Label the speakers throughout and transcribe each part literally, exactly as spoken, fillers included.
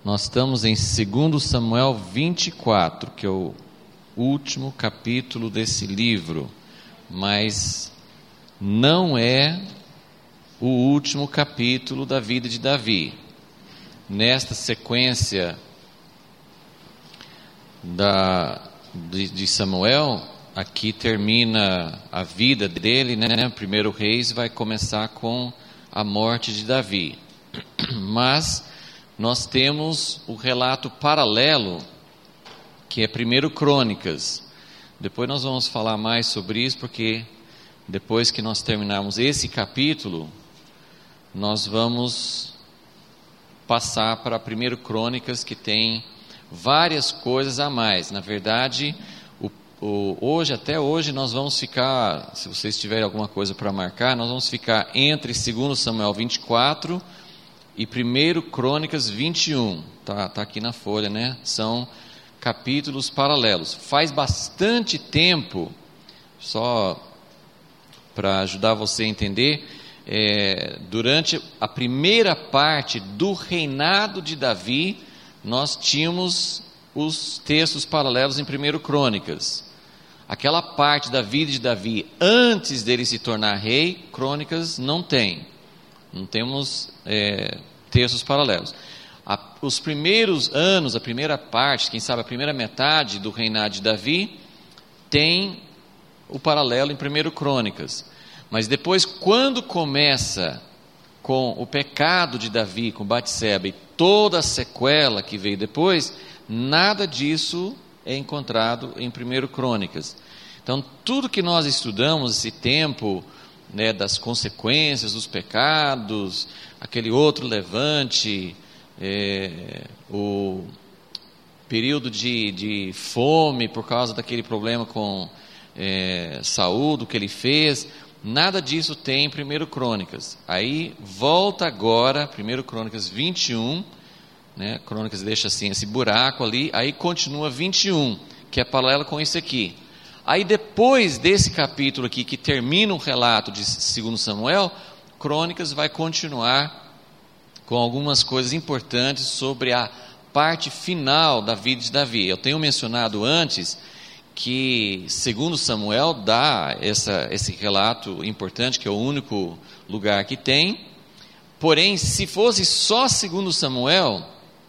Speaker 1: Nós estamos em segundo Samuel vinte e quatro, que é o último capítulo desse livro, mas não é o último capítulo da vida de Davi. Nesta sequência da, de, de Samuel, aqui termina a vida dele, né? Primeiro Reis vai começar com a morte de Davi, mas nós temos o relato paralelo, que é Primeiro Crônicas. Depois nós vamos falar mais sobre isso, porque depois que nós terminarmos esse capítulo, nós vamos passar para Primeiro Crônicas, que tem várias coisas a mais. Na verdade, o, o, hoje, até hoje, nós vamos ficar, se vocês tiverem alguma coisa para marcar, nós vamos ficar entre segundo Samuel vinte e quatro e Primeiro Crônicas vinte e um, tá, tá aqui na folha, né? São capítulos paralelos. Faz bastante tempo, só para ajudar você a entender, é, durante a primeira parte do reinado de Davi, nós tínhamos os textos paralelos em Primeiro Crônicas. Aquela parte da vida de Davi antes dele se tornar rei, Crônicas não tem. Não temos é, textos paralelos. A, os primeiros anos, a primeira parte, quem sabe a primeira metade do reinado de Davi, tem o paralelo em Primeiro Crônicas. Mas depois, quando começa com o pecado de Davi, com Batseba, e toda a sequela que veio depois, nada disso é encontrado em Primeiro Crônicas. Então, tudo que nós estudamos, esse tempo, né, das consequências dos pecados, aquele outro levante, é, o período de, de fome por causa daquele problema com é, Saul, do que ele fez, nada disso tem em Primeiro Crônicas. Aí volta agora, Primeiro Crônicas vinte e um, né, Crônicas deixa assim esse buraco ali, aí continua vinte e um, que é paralelo com isso aqui. Aí depois desse capítulo aqui, que termina o relato de segundo Samuel, Crônicas vai continuar com algumas coisas importantes sobre a parte final da vida de Davi. Eu tenho mencionado antes que segundo Samuel dá essa, esse relato importante, que é o único lugar que tem. Porém, se fosse só segundo Samuel,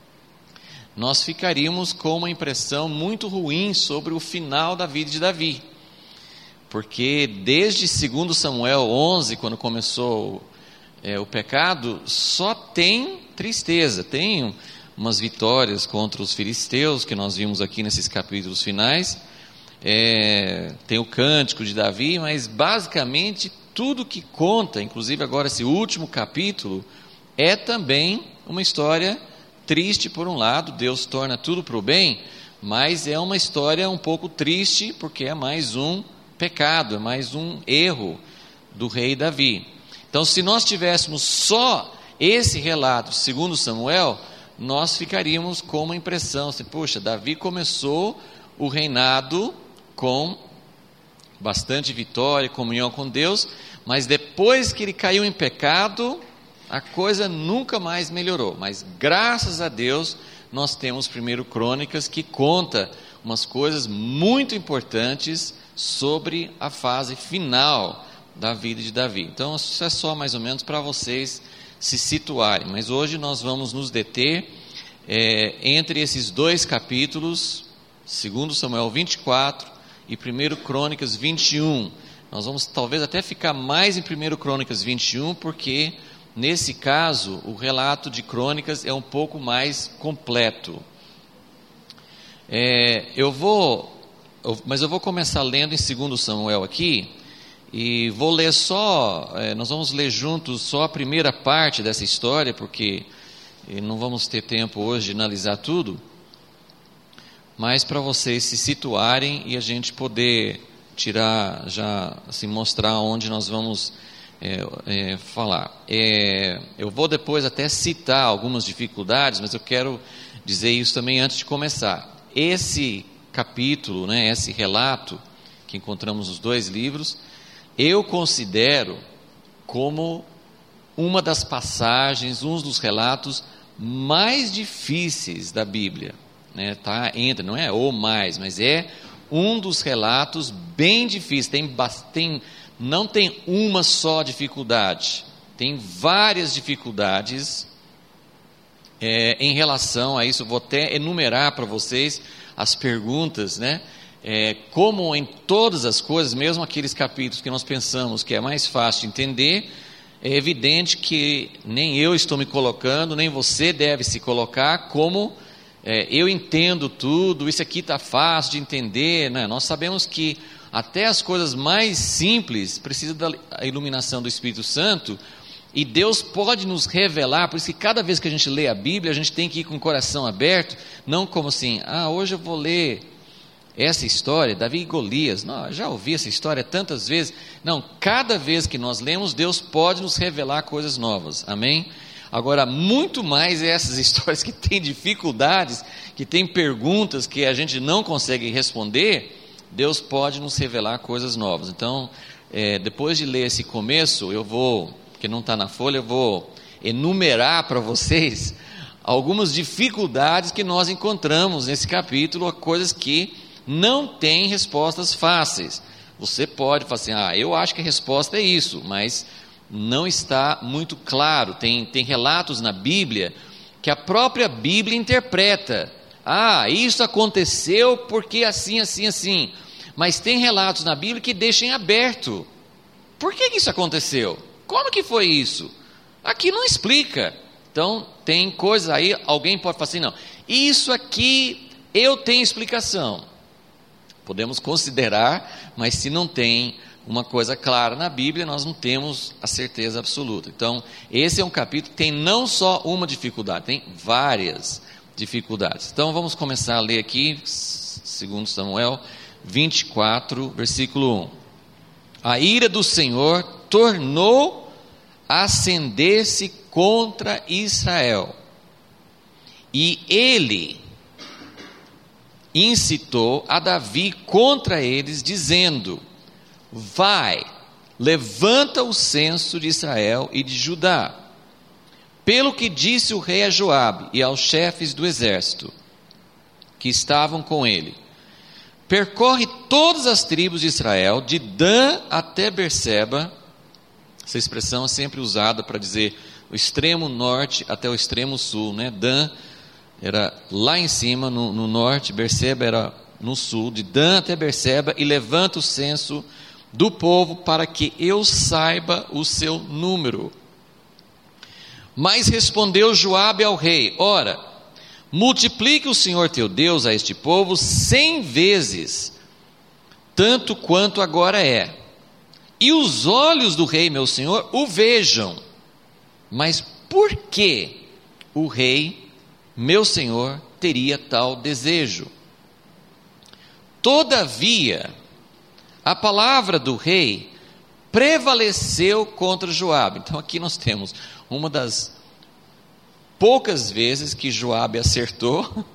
Speaker 1: nós ficaríamos com uma impressão muito ruim sobre o final da vida de Davi, porque desde segundo Samuel onze, quando começou é, o pecado, só tem tristeza. Tem umas vitórias contra os filisteus, que nós vimos aqui nesses capítulos finais, é, tem o cântico de Davi, mas basicamente tudo que conta, inclusive agora esse último capítulo, é também uma história triste. Por um lado, Deus torna tudo para o bem, mas é uma história um pouco triste, porque é mais um pecado, é mais um erro do rei Davi. Então, se nós tivéssemos só esse relato segundo Samuel, nós ficaríamos com uma impressão assim: poxa, Davi começou o reinado com bastante vitória, comunhão com Deus, mas depois que ele caiu em pecado, a coisa nunca mais melhorou. Mas graças a Deus nós temos Primeiro Crônicas, que conta umas coisas muito importantes sobre a fase final da vida de Davi. Então isso é só mais ou menos para vocês se situarem, mas hoje nós vamos nos deter é, entre esses dois capítulos, segundo Samuel vinte e quatro e Primeiro Crônicas vinte e um. Nós vamos talvez até ficar mais em Primeiro Crônicas vinte e um, porque nesse caso, o relato de Crônicas é um pouco mais completo. É, eu vou, eu, mas eu vou começar lendo em segundo Samuel aqui, e vou ler só, é, nós vamos ler juntos só a primeira parte dessa história, porque não vamos ter tempo hoje de analisar tudo, mas para vocês se situarem e a gente poder tirar, já assim, mostrar onde nós vamos É, é, falar. É, eu vou depois até citar algumas dificuldades, mas eu quero dizer isso também antes de começar. Esse capítulo, né, esse relato que encontramos nos dois livros, eu considero como uma das passagens, um dos relatos mais difíceis da Bíblia, né? Tá, entra, não é o mais, mas é um dos relatos bem difíceis. Tem, tem, não tem uma só dificuldade, tem várias dificuldades é, em relação a isso. Eu vou até enumerar para vocês as perguntas, né? É, como em todas as coisas, mesmo aqueles capítulos que nós pensamos que é mais fácil de entender, é evidente que nem eu estou me colocando, nem você deve se colocar como é, eu entendo tudo, isso aqui está fácil de entender, né? Nós sabemos que até as coisas mais simples precisam da iluminação do Espírito Santo, e Deus pode nos revelar. Por isso que cada vez que a gente lê a Bíblia, a gente tem que ir com o coração aberto, não como assim, ah, hoje eu vou ler essa história, Davi e Golias, não, já ouvi essa história tantas vezes. Não, cada vez que nós lemos, Deus pode nos revelar coisas novas, amém? Agora, muito mais é essas histórias que têm dificuldades, que têm perguntas que a gente não consegue responder, Deus pode nos revelar coisas novas. Então, é, depois de ler esse começo, eu vou, que não está na folha, eu vou enumerar para vocês algumas dificuldades que nós encontramos nesse capítulo, coisas que não tem respostas fáceis. Você pode falar assim, ah, eu acho que a resposta é isso, mas não está muito claro. Tem, tem relatos na Bíblia que a própria Bíblia interpreta. Ah, isso aconteceu porque assim, assim, assim. Mas tem relatos na Bíblia que deixam aberto. Por que isso aconteceu? Como que foi isso? Aqui não explica. Então, tem coisas aí, alguém pode falar assim, não, isso aqui eu tenho explicação. Podemos considerar, mas se não tem uma coisa clara na Bíblia, nós não temos a certeza absoluta. Então, esse é um capítulo que tem não só uma dificuldade, tem várias dificuldades. Então, vamos começar a ler aqui, segundo Samuel vinte e quatro, versículo um. A ira do Senhor tornou a acender-se contra Israel, e ele incitou a Davi contra eles, dizendo, vai, levanta o censo de Israel e de Judá, pelo que disse o rei a Joabe e aos chefes do exército, que estavam com ele, percorre todas as tribos de Israel, de Dan até Berseba. Essa expressão é sempre usada para dizer o extremo norte até o extremo sul, né? Dan era lá em cima, no, no norte, Berseba era no sul, de Dan até Berseba, e levanta o censo do povo para que eu saiba o seu número. Mas respondeu Joabe ao rei, ora, multiplique o Senhor teu Deus a este povo cem vezes, tanto quanto agora é, e os olhos do rei meu senhor o vejam. Mas por que o rei meu senhor teria tal desejo? Todavia, a palavra do rei prevaleceu contra Joabe. Então aqui nós temos uma das poucas vezes que Joabe acertou,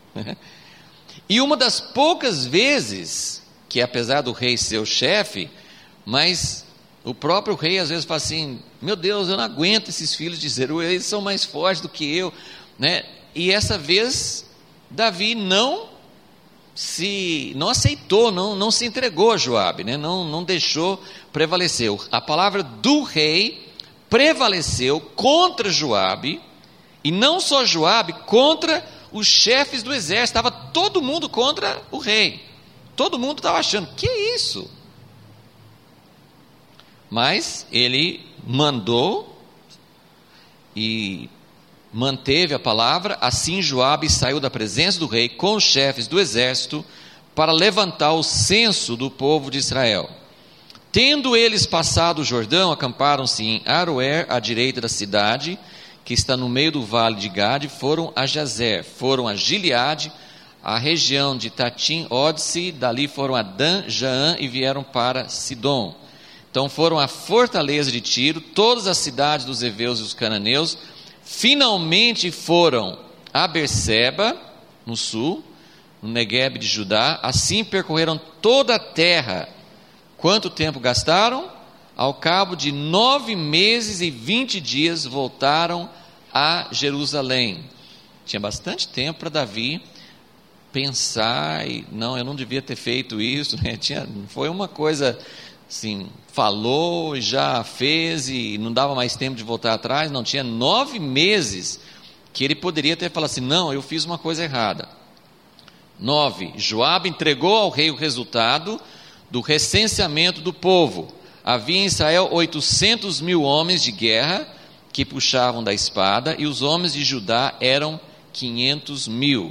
Speaker 1: e uma das poucas vezes que, apesar do rei ser o chefe, mas o próprio rei às vezes fala assim, meu Deus, eu não aguento esses filhos de Zeruia, eles são mais fortes do que eu, né? E essa vez Davi não se não aceitou, não, não se entregou a Joabe, né? não, não deixou prevalecer. A palavra do rei prevaleceu contra Joabe, e não só Joabe, contra os chefes do exército. Estava todo mundo contra o rei, todo mundo estava achando, que isso? Mas ele mandou e manteve a palavra. Assim Joabe saiu da presença do rei com os chefes do exército para levantar o censo do povo de Israel. Tendo eles passado o Jordão, acamparam-se em Aroer, à direita da cidade, que está no meio do vale de Gade, foram a Jazer, foram a Gileade, a região de Tatim, Ódice, dali foram a Dan, Jaã e vieram para Sidom. Então foram à fortaleza de Tiro, todas as cidades dos heveus e dos cananeus. Finalmente foram a Berseba, no sul, no Negueb de Judá. Assim percorreram toda a terra. Quanto tempo gastaram? Ao cabo de nove meses e vinte dias voltaram a Jerusalém. Tinha bastante tempo para Davi pensar, e não, eu não devia ter feito isso, né? Tinha, foi uma coisa assim, falou, já fez e não dava mais tempo de voltar atrás. Não, tinha nove meses que ele poderia ter falado assim, não, eu fiz uma coisa errada. Nove, Joabe entregou ao rei o resultado do recenseamento do povo. Havia em Israel oitocentos mil homens de guerra que puxavam da espada, e os homens de Judá eram quinhentos mil.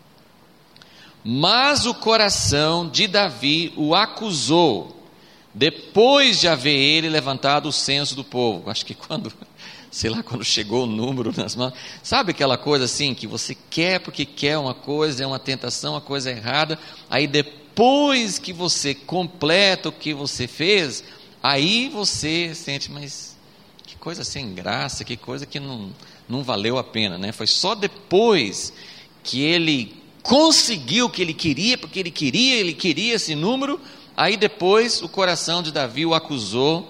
Speaker 1: Mas o coração de Davi o acusou, depois de haver ele levantado o censo do povo. Acho que quando, sei lá, quando chegou o número nas mãos, sabe aquela coisa assim, que você quer porque quer uma coisa, é uma tentação, uma coisa errada, aí depois que você completa o que você fez, aí você sente, mas que coisa sem graça, que coisa que não, não valeu a pena, né? Foi só depois que ele conseguiu o que ele queria, porque ele queria, ele queria esse número, aí depois o coração de Davi o acusou,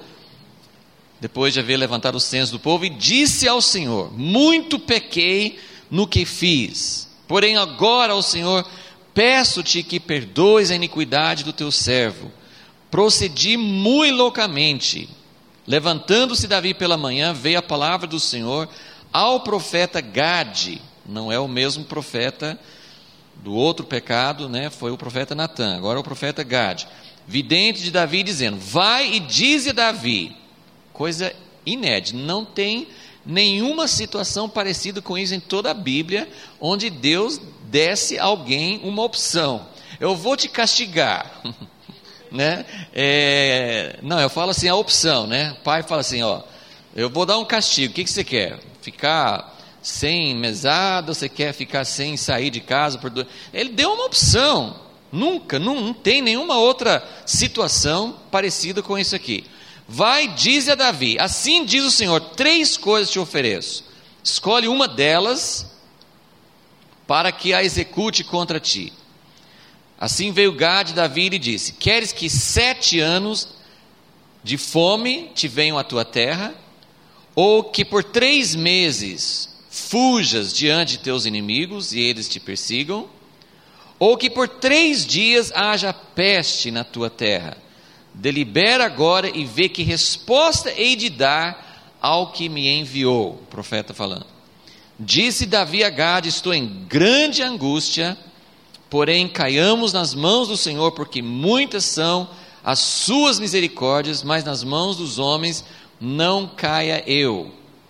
Speaker 1: depois de haver levantado o censo do povo, e disse ao Senhor, muito pequei no que fiz, porém agora, ó Senhor, peço-te que perdoes a iniquidade do teu servo, procedi muito loucamente. Levantando-se Davi pela manhã, veio a palavra do Senhor ao profeta Gade, não é o mesmo profeta do outro pecado, né? Foi o profeta Natã, agora é o profeta Gade, vidente de Davi, dizendo, vai e dize a Davi, coisa inédita, não tem nenhuma situação parecida com isso em toda a Bíblia, onde Deus desse a alguém uma opção, eu vou te castigar, né? É, não, eu falo assim, a opção, né? O pai fala assim, ó, eu vou dar um castigo, o que, que você quer? Ficar sem mesada, você quer ficar sem sair de casa? Por dois... Ele deu uma opção, nunca, não, não tem nenhuma outra situação parecida com isso aqui. Vai, diz a Davi, assim diz o Senhor, três coisas te ofereço, escolhe uma delas, para que a execute contra ti. Assim veio Gade Davi e lhe disse, queres que sete anos de fome te venham à tua terra, ou que por três meses fujas diante de teus inimigos e eles te persigam, ou que por três dias haja peste na tua terra? Delibera agora e vê que resposta hei de dar ao que me enviou. O profeta falando. Disse Davi a Gade, estou em grande angústia, porém caiamos nas mãos do Senhor, porque muitas são as suas misericórdias, mas nas mãos dos homens não caia eu.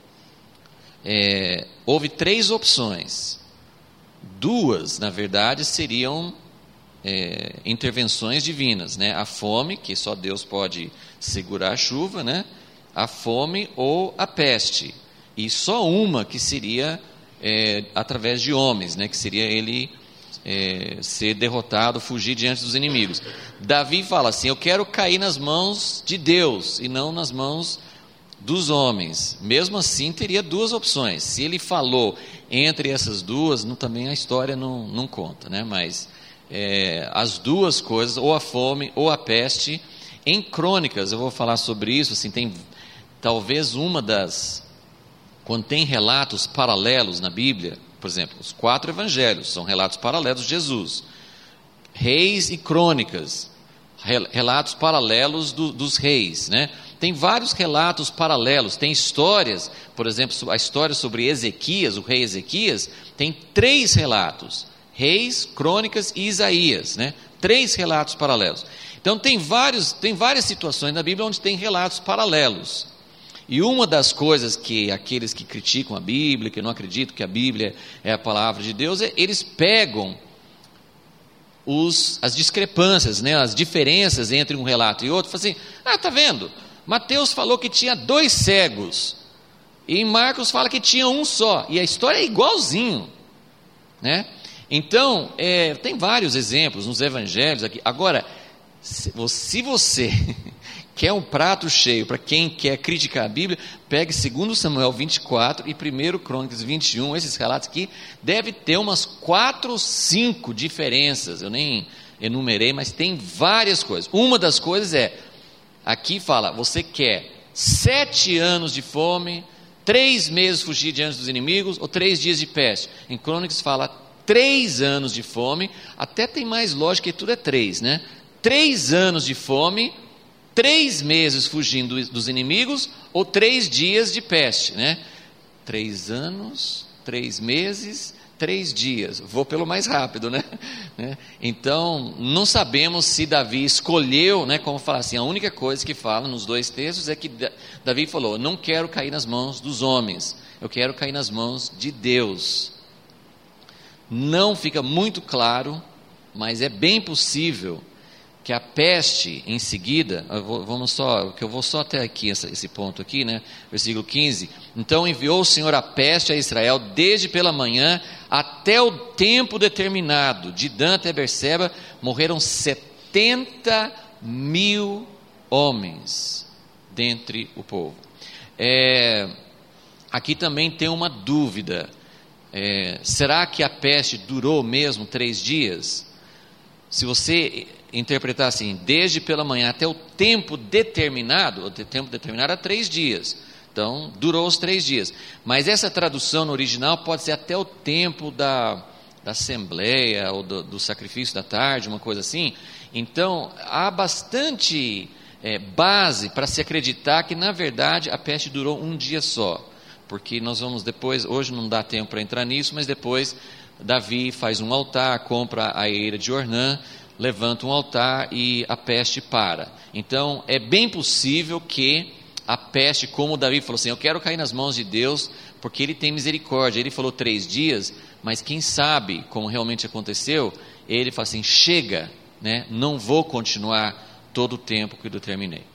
Speaker 1: É, houve três opções, duas na verdade seriam é, intervenções divinas, né? A fome, que só Deus pode segurar a chuva, né? A fome ou a peste, e só uma que seria é, através de homens, né? Que seria ele é, ser derrotado, fugir diante dos inimigos. Davi fala assim, eu quero cair nas mãos de Deus e não nas mãos dos homens. Mesmo assim teria duas opções, se ele falou entre essas duas, não, também a história não, não conta, né? Mas é, as duas coisas, ou a fome ou a peste, em Crônicas eu vou falar sobre isso, assim, tem talvez uma das, quando tem relatos paralelos na Bíblia, por exemplo, os quatro evangelhos são relatos paralelos de Jesus, Reis e Crônicas, relatos paralelos do, dos reis, né? Tem vários relatos paralelos, tem histórias, por exemplo, a história sobre Ezequias, o rei Ezequias, tem três relatos, Reis, Crônicas e Isaías, né? Três relatos paralelos. Então tem, vários, tem várias situações na Bíblia onde tem relatos paralelos. E uma das coisas que aqueles que criticam a Bíblia, que não acreditam que a Bíblia é a palavra de Deus, é, eles pegam os, as discrepâncias, né, as diferenças entre um relato e outro, falam assim, ah, tá vendo? Mateus falou que tinha dois cegos, e em Marcos fala que tinha um só, e a história é igualzinho, né? Então, é, tem vários exemplos nos evangelhos aqui. Agora, se, se você quer um prato cheio para quem quer criticar a Bíblia, pegue segundo Samuel vinte e quatro e primeiro Crônicas vinte e um, esses relatos aqui, deve ter umas quatro ou cinco diferenças, eu nem enumerei, mas tem várias coisas. Uma das coisas é, aqui fala, você quer sete anos de fome, Três meses fugir diante dos inimigos ou três dias de peste? Em Crônicas fala três anos de fome, até tem mais lógica que tudo é três, né? Três anos de fome, três meses fugindo dos inimigos ou três dias de peste, né? Três anos, três meses, três dias. Vou pelo mais rápido, né? Então, não sabemos se Davi escolheu, né? Como falar assim, a única coisa que fala nos dois textos é que Davi falou: não quero cair nas mãos dos homens, eu quero cair nas mãos de Deus. Não fica muito claro, mas é bem possível que a peste em seguida, eu vou, vamos só, que eu vou só até aqui, essa, esse ponto aqui, né? Versículo quinze, então enviou o Senhor a peste a Israel, desde pela manhã até o tempo determinado, de Dan até Berseba, morreram setenta mil homens dentre o povo. É, aqui também tem uma dúvida, é, será que a peste durou mesmo três dias? Se você interpretar assim, desde pela manhã até o tempo determinado, o tempo determinado é três dias, então durou os três dias, mas essa tradução no original pode ser até o tempo da, da assembleia, ou do, do sacrifício da tarde, uma coisa assim. Então há bastante é, base para se acreditar que na verdade a peste durou um dia só, porque nós vamos depois, hoje não dá tempo para entrar nisso, mas depois Davi faz um altar, compra a eira de Ornã, levanta um altar e a peste para. Então é bem possível que a peste, como Davi falou assim, eu quero cair nas mãos de Deus, porque Ele tem misericórdia. Ele falou três dias, mas quem sabe como realmente aconteceu, ele fala assim, chega, né? Não vou continuar todo o tempo que eu determinei.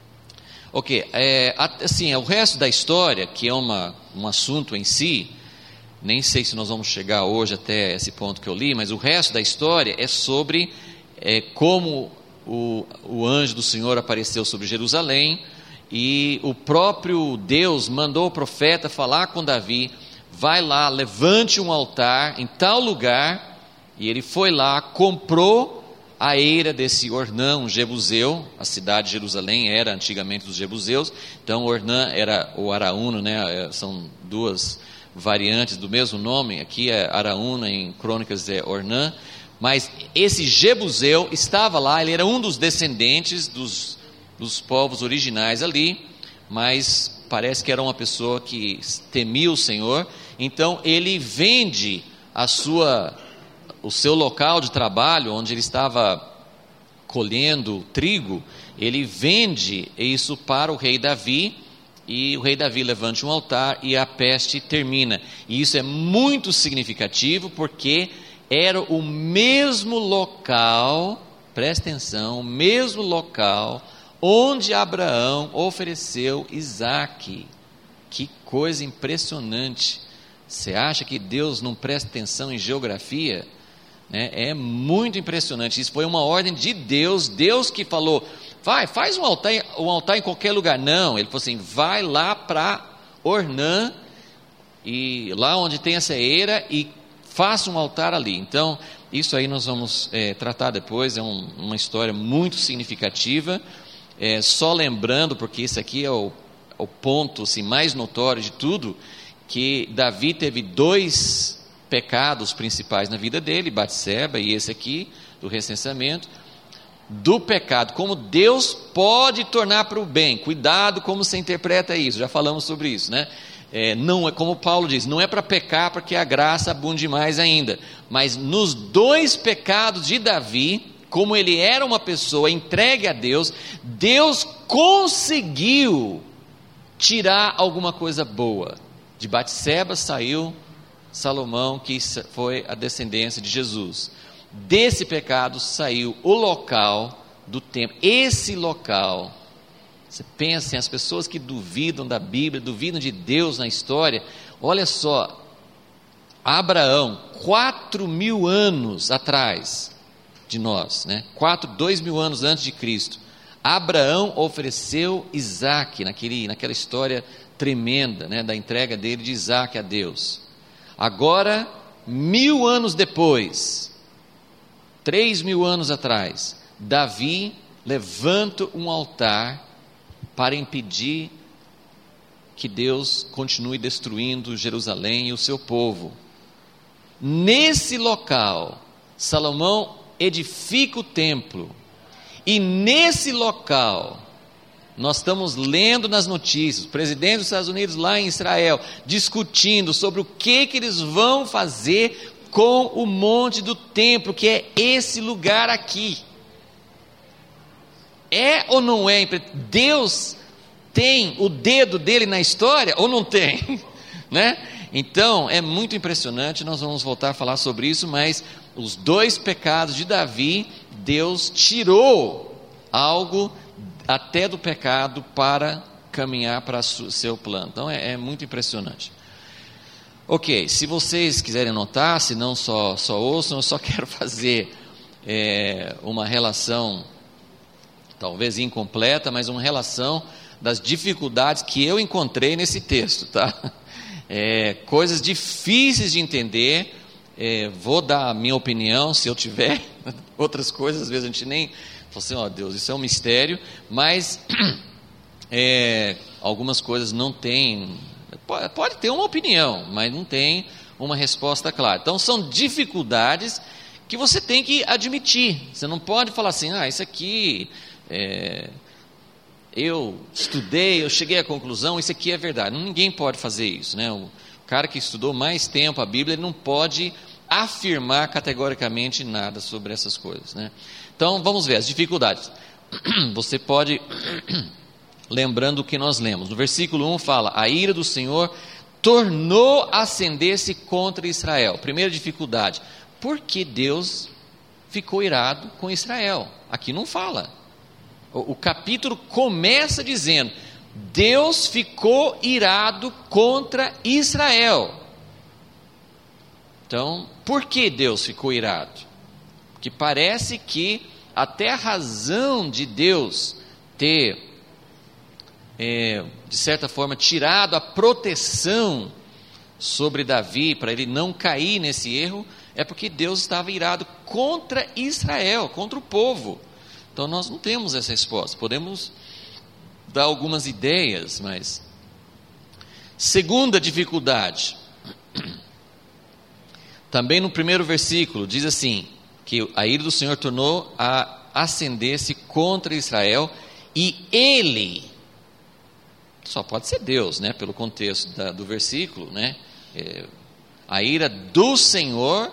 Speaker 1: Ok, é, assim, o resto da história, que é uma, um assunto em si, nem sei se nós vamos chegar hoje até esse ponto que eu li, mas o resto da história é sobre é, como o, o anjo do Senhor apareceu sobre Jerusalém, e o próprio Deus mandou o profeta falar com Davi, vai lá, levante um altar em tal lugar, e ele foi lá, comprou a eira desse Ornã, um jebuseu. A cidade de Jerusalém era antigamente dos jebuseus, então Ornã era o Araúna, né? São duas variantes do mesmo nome, aqui é Araúna, em Crônicas é Ornã, mas esse jebuseu estava lá, ele era um dos descendentes dos, dos povos originais ali, mas parece que era uma pessoa que temia o Senhor, então ele vende a sua, o seu local de trabalho, onde ele estava colhendo trigo, ele vende isso para o rei Davi, e o rei Davi levanta um altar e a peste termina. E isso é muito significativo, porque era o mesmo local, presta atenção, o mesmo local onde Abraão ofereceu Isaque. Que coisa impressionante. Você acha que Deus não presta atenção em geografia? É, é muito impressionante. Isso foi uma ordem de Deus, Deus que falou, vai, faz um altar, um altar em qualquer lugar. Não, ele falou assim, vai lá para Ornã, e lá onde tem essa eira, e faça um altar ali. Então, isso aí nós vamos é, tratar depois, é um, uma história muito significativa, é, só lembrando, porque isso aqui é o, o ponto assim, mais notório de tudo, que Davi teve dois pecados principais na vida dele, Batseba e esse aqui, do recenseamento, do pecado, como Deus pode tornar para o bem. Cuidado como você interpreta isso, já falamos sobre isso, né? É, não é como Paulo diz, não é para pecar porque a graça abunde mais ainda, mas nos dois pecados de Davi, como ele era uma pessoa entregue a Deus, Deus conseguiu tirar alguma coisa boa. De Batseba saiu Salomão, que foi a descendência de Jesus. Desse pecado saiu o local do templo. Esse local, você pensa em as pessoas que duvidam da Bíblia, duvidam de Deus na história. Olha só, Abraão, quatro mil anos atrás de nós, né? Quatro, dois mil anos antes de Cristo, Abraão ofereceu Isaque, naquele, naquela história tremenda, né, da entrega dele de Isaque a Deus. Agora, mil anos depois, três mil anos atrás, Davi levanta um altar para impedir que Deus continue destruindo Jerusalém e o seu povo. Nesse local, Salomão edifica o templo, e nesse local, nós estamos lendo nas notícias, o presidente dos Estados Unidos lá em Israel, discutindo sobre o que, que eles vão fazer com o monte do templo, que é esse lugar aqui. É ou não é? Deus tem o dedo dele na história ou não tem? Né? Então, é muito impressionante, nós vamos voltar a falar sobre isso, mas os dois pecados de Davi, Deus tirou algo até do pecado para caminhar para o seu plano. Então, é, é muito impressionante. Ok, se vocês quiserem notar, se não só, só ouçam, eu só quero fazer é, uma relação, talvez incompleta, mas uma relação das dificuldades que eu encontrei nesse texto, tá? É, coisas difíceis de entender, é, vou dar a minha opinião, se eu tiver, outras coisas, às vezes a gente nem, fala assim, ó oh, Deus, isso é um mistério, mas é, algumas coisas não tem, pode, pode ter uma opinião, mas não tem uma resposta clara. Então são dificuldades que você tem que admitir, você não pode falar assim, ah, isso aqui, é, eu estudei, eu cheguei à conclusão, isso aqui é verdade. Ninguém pode fazer isso, né? O cara que estudou mais tempo a Bíblia, ele não pode afirmar categoricamente nada sobre essas coisas, né? Então, vamos ver as dificuldades. Você pode, lembrando o que nós lemos, no versículo um fala, a ira do Senhor tornou a acender-se contra Israel. Primeira dificuldade, por que Deus ficou irado com Israel? Aqui não fala. O capítulo começa dizendo, Deus ficou irado contra Israel. Então, por que Deus ficou irado? Porque parece que até a razão de Deus ter, é, de certa forma, tirado a proteção sobre Davi, para ele não cair nesse erro, é porque Deus estava irado contra Israel, contra o povo. Então nós não temos essa resposta, podemos dar algumas ideias, mas... Segunda dificuldade, também no primeiro versículo, diz assim, que a ira do Senhor tornou a acender-se contra Israel, e ele, só pode ser Deus, né, pelo contexto da, do versículo, né, é, a ira do Senhor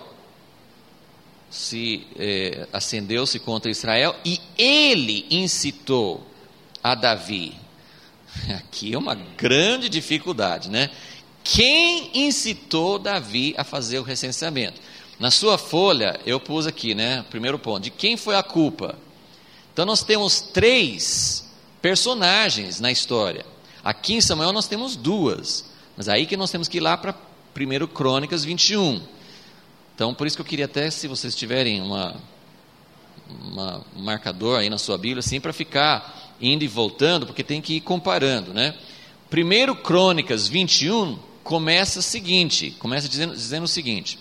Speaker 1: se é, acendeu-se contra Israel, e ele incitou a Davi. Aqui é uma grande dificuldade, né? Quem incitou Davi a fazer o recenseamento? Na sua folha eu pus aqui, né? Primeiro ponto, de quem foi a culpa? Então nós temos três personagens na história. Aqui em Samuel nós temos duas, mas aí que nós temos que ir lá para primeiro Crônicas vinte e um. Então, por isso que eu queria até, se vocês tiverem uma, uma, um marcador aí na sua Bíblia, assim, para ficar indo e voltando, porque tem que ir comparando, né? Primeiro Crônicas vinte e um começa o seguinte, começa dizendo, dizendo o seguinte,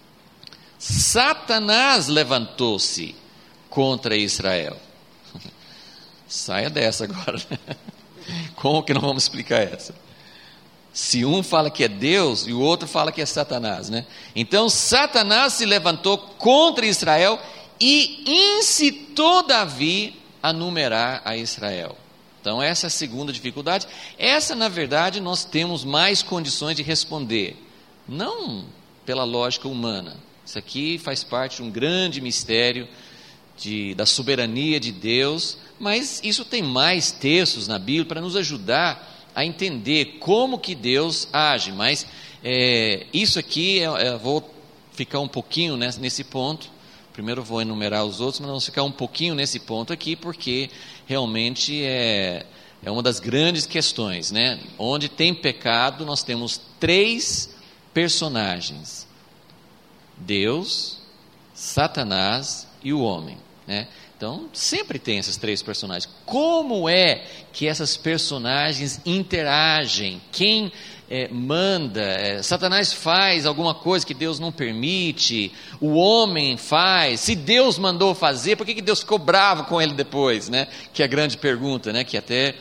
Speaker 1: Satanás levantou-se contra Israel. Saia dessa agora, né? Como que nós vamos explicar essa? Se um fala que é Deus e o outro fala que é Satanás, né? Então Satanás se levantou contra Israel e incitou Davi a numerar a Israel. Então essa é a segunda dificuldade. Essa, na verdade, nós temos mais condições de responder, não pela lógica humana. Isso aqui faz parte de um grande mistério de, da soberania de Deus, mas isso tem mais textos na Bíblia para nos ajudar a entender como que Deus age, mas é, isso aqui, eu, eu vou ficar um pouquinho nesse, nesse ponto, primeiro eu vou enumerar os outros, mas vamos ficar um pouquinho nesse ponto aqui, porque realmente é, é uma das grandes questões, né? Onde tem pecado, nós temos três personagens, Deus, Satanás e o homem, né? Então, sempre tem esses três personagens. Como é que essas personagens interagem? Quem é, manda? É, Satanás faz alguma coisa que Deus não permite? O homem faz? Se Deus mandou fazer, por que, que Deus ficou bravo com ele depois, né? Que é a grande pergunta, né? Que até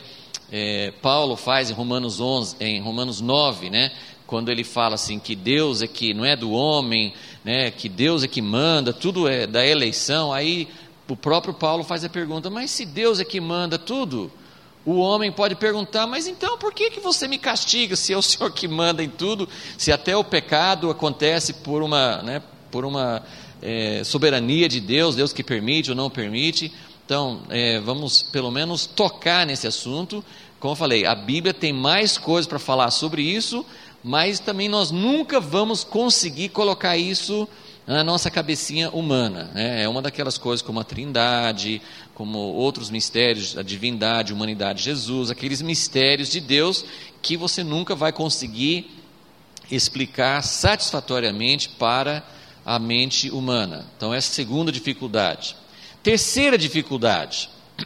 Speaker 1: é, Paulo faz em Romanos onze, em Romanos nove, né? Quando ele fala assim que Deus é que não é do homem, né? Que Deus é que manda, tudo é da eleição. Aí o próprio Paulo faz a pergunta: mas se Deus é que manda tudo, o homem pode perguntar: mas então por que, que você me castiga, se é o Senhor que manda em tudo, se até o pecado acontece por uma, né, por uma é, soberania de Deus, Deus que permite ou não permite. Então, é, vamos pelo menos tocar nesse assunto. Como eu falei, a Bíblia tem mais coisas para falar sobre isso, mas também nós nunca vamos conseguir colocar isso na nossa cabecinha humana, né? É uma daquelas coisas como a Trindade, como outros mistérios, a divindade, a humanidade, Jesus, aqueles mistérios de Deus que você nunca vai conseguir explicar satisfatoriamente para a mente humana. Então essa é a segunda dificuldade. Terceira dificuldade: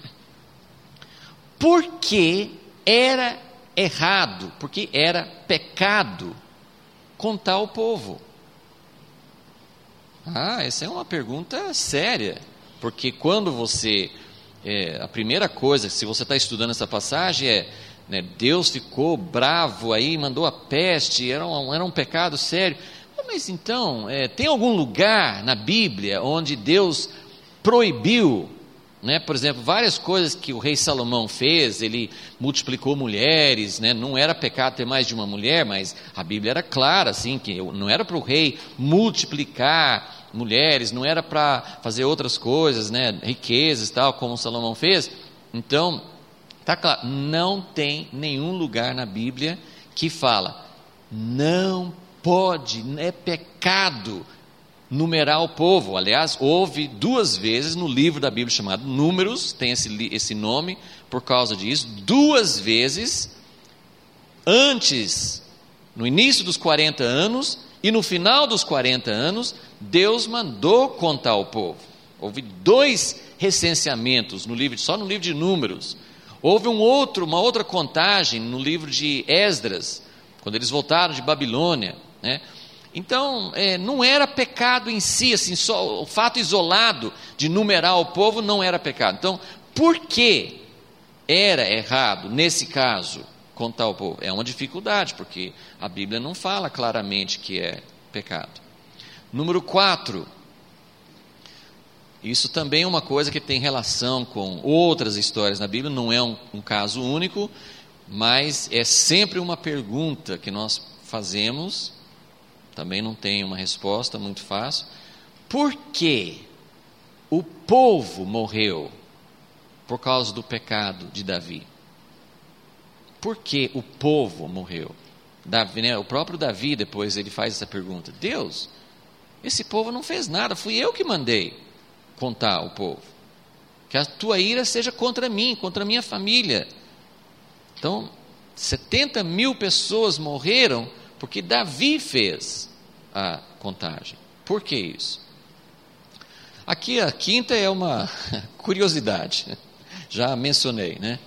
Speaker 1: por que era errado, porque era pecado contar ao povo? Ah, essa é uma pergunta séria, porque quando você, é, a primeira coisa, se você está estudando essa passagem é, né, Deus ficou bravo aí, mandou a peste, era um, era um pecado sério. Mas então, é, tem algum lugar na Bíblia onde Deus proibiu, né, por exemplo, várias coisas que o rei Salomão fez? Ele multiplicou mulheres, né, não era pecado ter mais de uma mulher, mas a Bíblia era clara, assim, que não era para o rei multiplicar mulheres, não era para fazer outras coisas, né, riquezas e tal, como Salomão fez. Então, tá claro, não tem nenhum lugar na Bíblia que fala, não pode, é pecado numerar o povo. Aliás, houve duas vezes no livro da Bíblia chamado Números, tem esse, esse nome por causa disso, duas vezes, antes, no início dos quarenta anos e no final dos quarenta anos, Deus mandou contar o povo. Houve dois recenseamentos no livro, só no livro de Números. Houve um outro, uma outra contagem no livro de Esdras, quando eles voltaram de Babilônia, né? Então, é, não era pecado em si, assim, só o fato isolado de numerar o povo não era pecado. Então, por que era errado, nesse caso, contar o povo? É uma dificuldade, porque a Bíblia não fala claramente que é pecado. Número quatro, isso também é uma coisa que tem relação com outras histórias na Bíblia, não é um, um caso único, mas é sempre uma pergunta que nós fazemos. Também não tem uma resposta muito fácil. Por que o povo morreu por causa do pecado de Davi? Por que o povo morreu? Davi, né? O próprio Davi, depois ele faz essa pergunta: Deus, esse povo não fez nada, fui eu que mandei contar o povo. Que a tua ira seja contra mim, contra a minha família. Então, setenta mil pessoas morreram porque Davi fez a contagem. Por que isso? Aqui a quinta é uma curiosidade, já mencionei, né?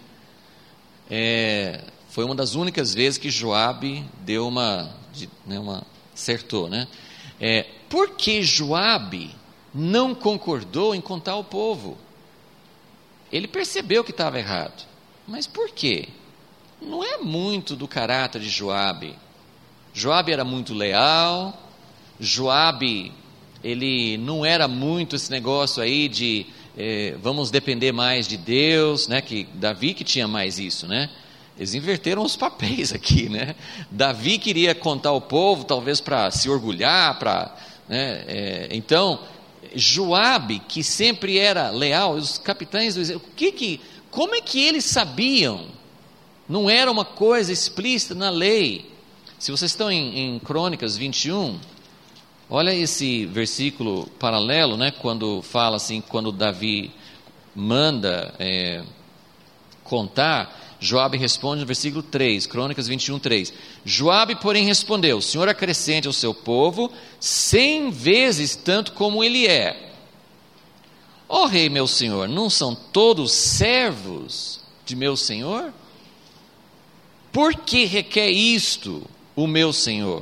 Speaker 1: É, foi uma das únicas vezes que Joabe deu uma, né, uma acertou, né? É, por que Joabe não concordou em contar ao povo? Ele percebeu que estava errado, mas por quê? Não é muito do caráter de Joabe. Joabe era muito leal. Joabe, ele não era muito esse negócio aí de eh, vamos depender mais de Deus, né? Que Davi que tinha mais isso, né? Eles inverteram os papéis aqui, né? Davi queria contar ao povo, talvez para se orgulhar, para, né? É, então, Joabe, que sempre era leal, os capitães do exército, o que que, como é que eles sabiam? Não era uma coisa explícita na lei. Se vocês estão em, em Crônicas vinte e um, olha esse versículo paralelo, né? Quando fala assim, quando Davi manda é, contar, Joabe responde no versículo três, Crônicas vinte e um, três. Joabe, porém, respondeu: o Senhor acrescente ao seu povo cem vezes tanto como ele é. Ó rei meu senhor, não são todos servos de meu senhor? Por que requer isto o meu senhor?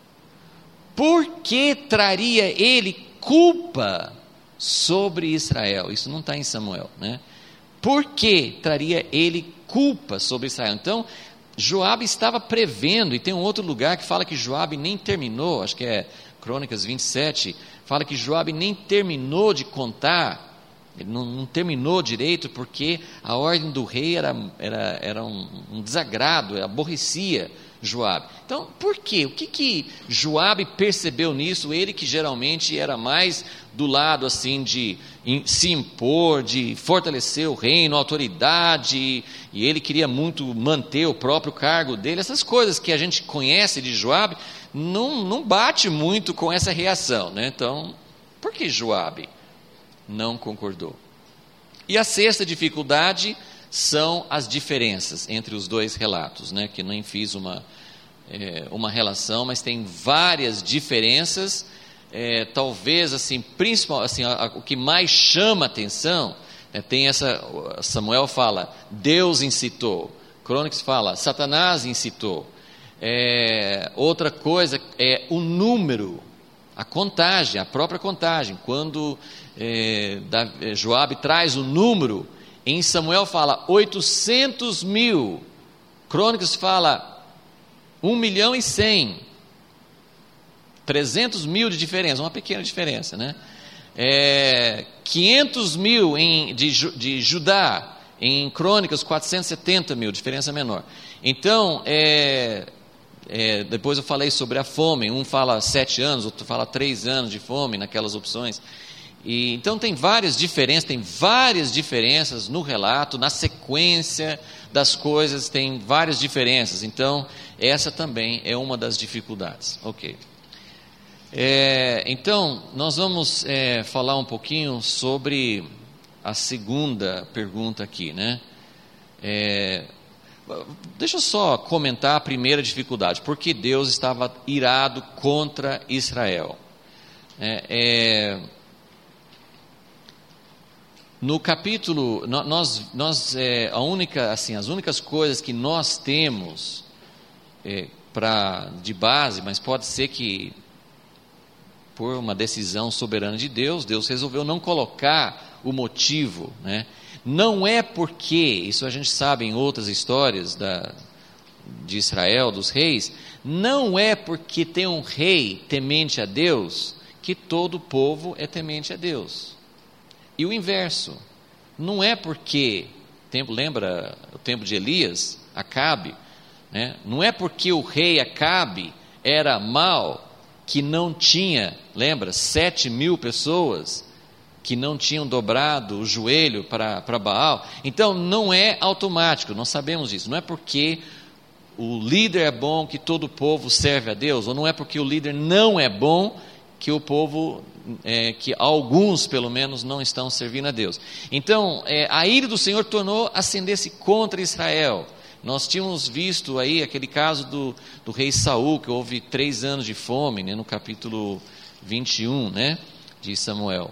Speaker 1: Por que traria ele culpa sobre Israel? Isso não está em Samuel, né? Por que traria ele culpa sobre Israel. Então, Joabe estava prevendo, e tem um outro lugar que fala que Joabe nem terminou, acho que é Crônicas vinte e sete, fala que Joabe nem terminou de contar, ele não, não terminou direito, porque a ordem do rei era, era, era um, um desagrado, aborrecia Joabe. Então, por quê? O que que Joabe percebeu nisso? Ele que geralmente era mais do lado assim de se impor, de fortalecer o reino, a autoridade, e ele queria muito manter o próprio cargo dele. Essas coisas que a gente conhece de Joabe não, não bate muito com essa reação, né? Então, por que Joabe não concordou? E a sexta dificuldade são as diferenças entre os dois relatos, né? Que nem fiz uma, é, uma relação, mas tem várias diferenças. É, talvez assim, principal, assim, a, a, o que mais chama atenção, né, tem essa, Samuel fala, Deus incitou, Crônicas fala, Satanás incitou. É, outra coisa é o número, a contagem, a própria contagem, quando é, da, é, Joabe traz o número, em Samuel fala oitocentos mil, Crônicas fala um milhão e cem, trezentos mil de diferença, uma pequena diferença, né? É, quinhentos mil em, de, de Judá, em Crônicas quatrocentos e setenta mil, diferença menor. Então, é, é, depois eu falei sobre a fome, um fala sete anos, outro fala três anos de fome naquelas opções. E, então tem várias diferenças, tem várias diferenças no relato, na sequência das coisas, tem várias diferenças. Então, essa também é uma das dificuldades. Ok. É, então, nós vamos é, falar um pouquinho sobre a segunda pergunta aqui, né? É, deixa eu só comentar a primeira dificuldade, porque Deus estava irado contra Israel. É, é, no capítulo, nós, nós é, a única, assim, as únicas coisas que nós temos é, pra, de base, mas pode ser que por uma decisão soberana de Deus, Deus resolveu não colocar o motivo, né? Não é porque, isso a gente sabe em outras histórias da, de Israel, dos reis, não é porque tem um rei temente a Deus, que todo o povo é temente a Deus. E o inverso, não é porque, tempo, lembra o tempo de Elias, Acabe, né? Não é porque o rei Acabe era mau, que não tinha, lembra, sete mil pessoas que não tinham dobrado o joelho para, para Baal. Então não é automático, nós sabemos isso, não é porque o líder é bom que todo o povo serve a Deus, ou não é porque o líder não é bom que o povo, é, que alguns pelo menos não estão servindo a Deus. Então é, a ira do Senhor tornou acender-se contra Israel. Nós tínhamos visto aí aquele caso do, do rei Saul, que houve três anos de fome, né, no capítulo vinte e um, né, de Samuel.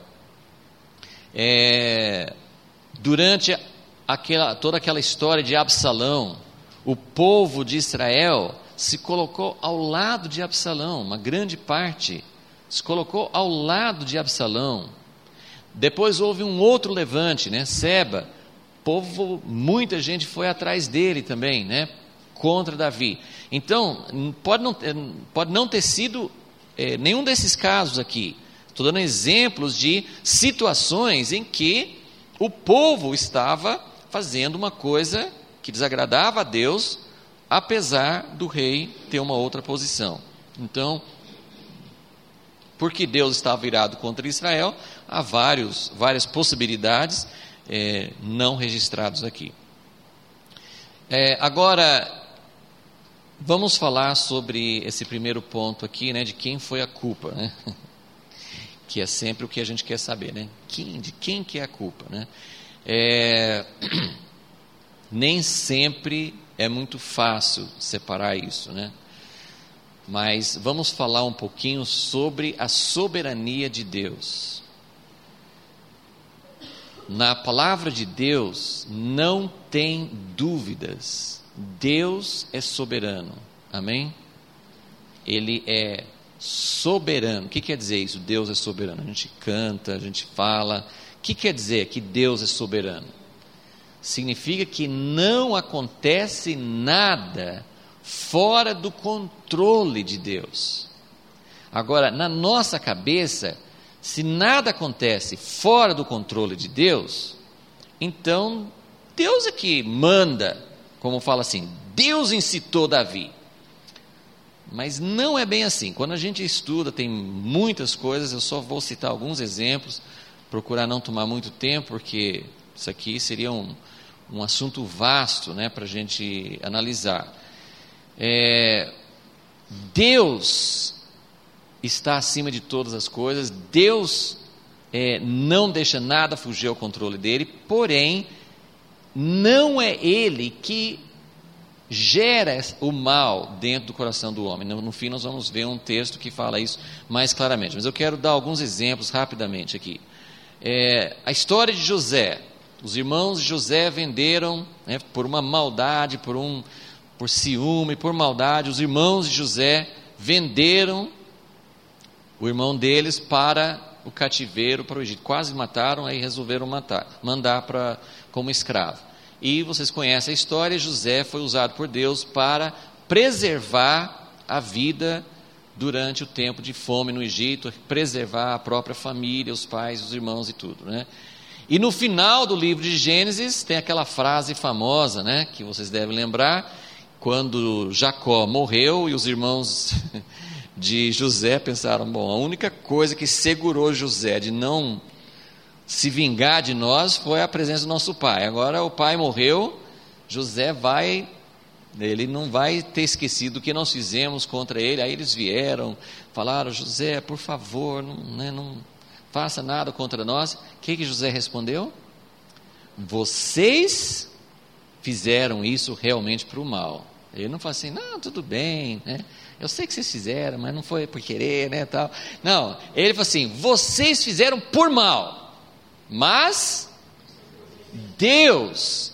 Speaker 1: É, durante aquela, toda aquela história de Absalão, o povo de Israel se colocou ao lado de Absalão, uma grande parte se colocou ao lado de Absalão. Depois houve um outro levante, né, Seba, povo, muita gente foi atrás dele também, né, contra Davi. Então, pode não, pode não ter sido é, nenhum desses casos aqui. Estou dando exemplos de situações em que o povo estava fazendo uma coisa que desagradava a Deus, apesar do rei ter uma outra posição. Então, porque Deus estava irado contra Israel, há vários, várias possibilidades É, não registrados aqui. É, agora, vamos falar sobre esse primeiro ponto aqui, né, de quem foi a culpa, né? Que é sempre o que a gente quer saber, né? Quem, de quem que é a culpa, né? É, nem sempre é muito fácil separar isso, né? Mas vamos falar um pouquinho sobre a soberania de Deus. Na palavra de Deus não tem dúvidas, Deus é soberano, amém? Ele é soberano. O que quer dizer isso? Deus é soberano. A gente canta, a gente fala. O que quer dizer que Deus é soberano? significa que não acontece nada fora do controle de Deus. Agora, na nossa cabeça, se nada acontece fora do controle de Deus, então Deus é que manda, como fala assim, Deus incitou Davi. Mas não é bem assim. Quando a gente estuda, tem muitas coisas, eu só vou citar alguns exemplos, procurar não tomar muito tempo, porque isso aqui seria um, um assunto vasto, né, para a gente analisar. É, Deus está acima de todas as coisas, Deus é, não deixa nada fugir ao controle dele, porém, não é Ele que gera o mal dentro do coração do homem. No, no fim nós vamos ver um texto que fala isso mais claramente, mas eu quero dar alguns exemplos rapidamente aqui. É, a história de José, os irmãos de José venderam, né, por uma maldade, por, um, por ciúme, por maldade, os irmãos de José venderam o irmão deles para o cativeiro, para o Egito, quase mataram, aí resolveram matar, mandar para, como escravo. E vocês conhecem a história, José foi usado por Deus para preservar a vida durante o tempo de fome no Egito, preservar a própria família, os pais, os irmãos e tudo, né? E no final do livro de Gênesis, tem aquela frase famosa, né, que vocês devem lembrar, quando Jacó morreu e os irmãos de José pensaram, bom, a única coisa que segurou José de não se vingar de nós foi a presença do nosso pai. Agora o pai morreu, José vai, ele não vai ter esquecido o que nós fizemos contra ele. Aí eles vieram, falaram, José, por favor, não, né, não faça nada contra nós. O que que José respondeu? Vocês fizeram isso realmente para o mal. Ele não fala assim, não, tudo bem, né? Eu sei que vocês fizeram, mas não foi por querer, né, tal. Não, ele falou assim, vocês fizeram por mal, mas Deus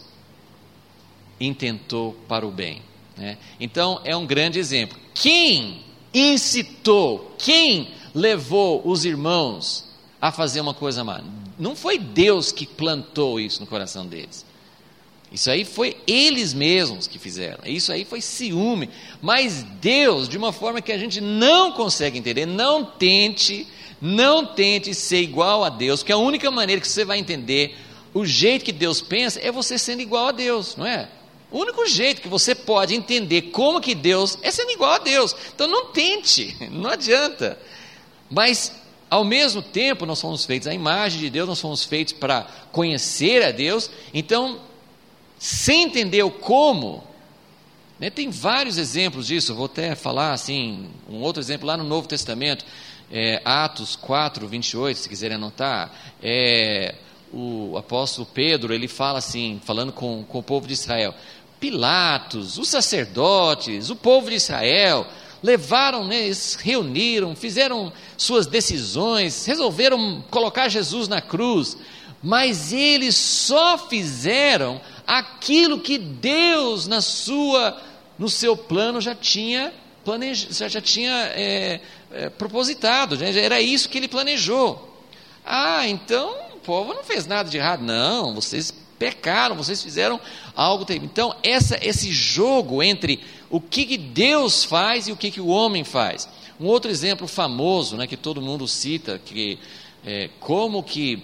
Speaker 1: intentou para o bem, né? Então é um grande exemplo. Quem incitou, quem levou os irmãos a fazer uma coisa má? Não foi Deus que plantou isso no coração deles. Isso aí foi eles mesmos que fizeram. Isso aí foi ciúme. Mas Deus, de uma forma que a gente não consegue entender, não tente, não tente ser igual a Deus, porque a única maneira que você vai entender o jeito que Deus pensa é você sendo igual a Deus, não é? O único jeito que você pode entender como que Deus é sendo igual a Deus. Então não tente, não adianta. Mas ao mesmo tempo nós fomos feitos à imagem de Deus, nós fomos feitos para conhecer a Deus. Então, sem entender o como, né, tem vários exemplos disso. Eu vou até falar assim, um outro exemplo lá no Novo Testamento, é, Atos quatro, vinte e oito, se quiserem anotar. É, o apóstolo Pedro, ele fala assim, falando com, com o povo de Israel, Pilatos, os sacerdotes, o povo de Israel levaram, né, eles reuniram, fizeram suas decisões, resolveram colocar Jesus na cruz, mas eles só fizeram aquilo que Deus na sua, no seu plano já tinha planejado, já, já tinha é, é, propositado, né? Era isso que ele planejou. Ah, então o povo não fez nada de errado. Não, vocês pecaram, vocês fizeram algo terrível. Então essa, esse jogo entre o que, que Deus faz e o que, que o homem faz. Um outro exemplo famoso, né, que todo mundo cita, que é, como que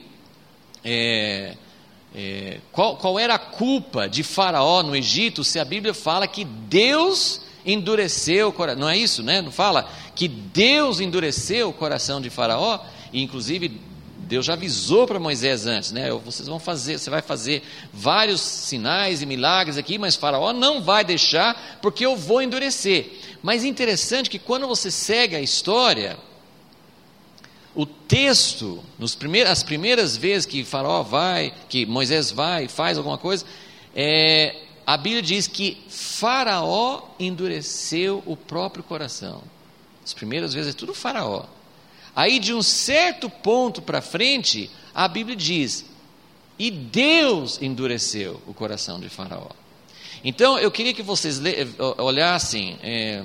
Speaker 1: é, É, qual, qual era a culpa de Faraó no Egito, se a Bíblia fala que Deus endureceu o coração? Não é isso, né? Não fala que Deus endureceu o coração de Faraó? E inclusive Deus já avisou para Moisés antes, né? Vocês vão fazer, você vai fazer vários sinais e milagres aqui, mas Faraó não vai deixar, porque eu vou endurecer. Mas é interessante que quando você segue a história, o texto, nos primeiros, as primeiras vezes que Faraó vai, que Moisés vai, faz alguma coisa, é, a Bíblia diz que Faraó endureceu o próprio coração. As primeiras vezes é tudo Faraó. Aí de um certo ponto para frente, a Bíblia diz, e Deus endureceu o coração de Faraó. Então eu queria que vocês le- olhassem... É,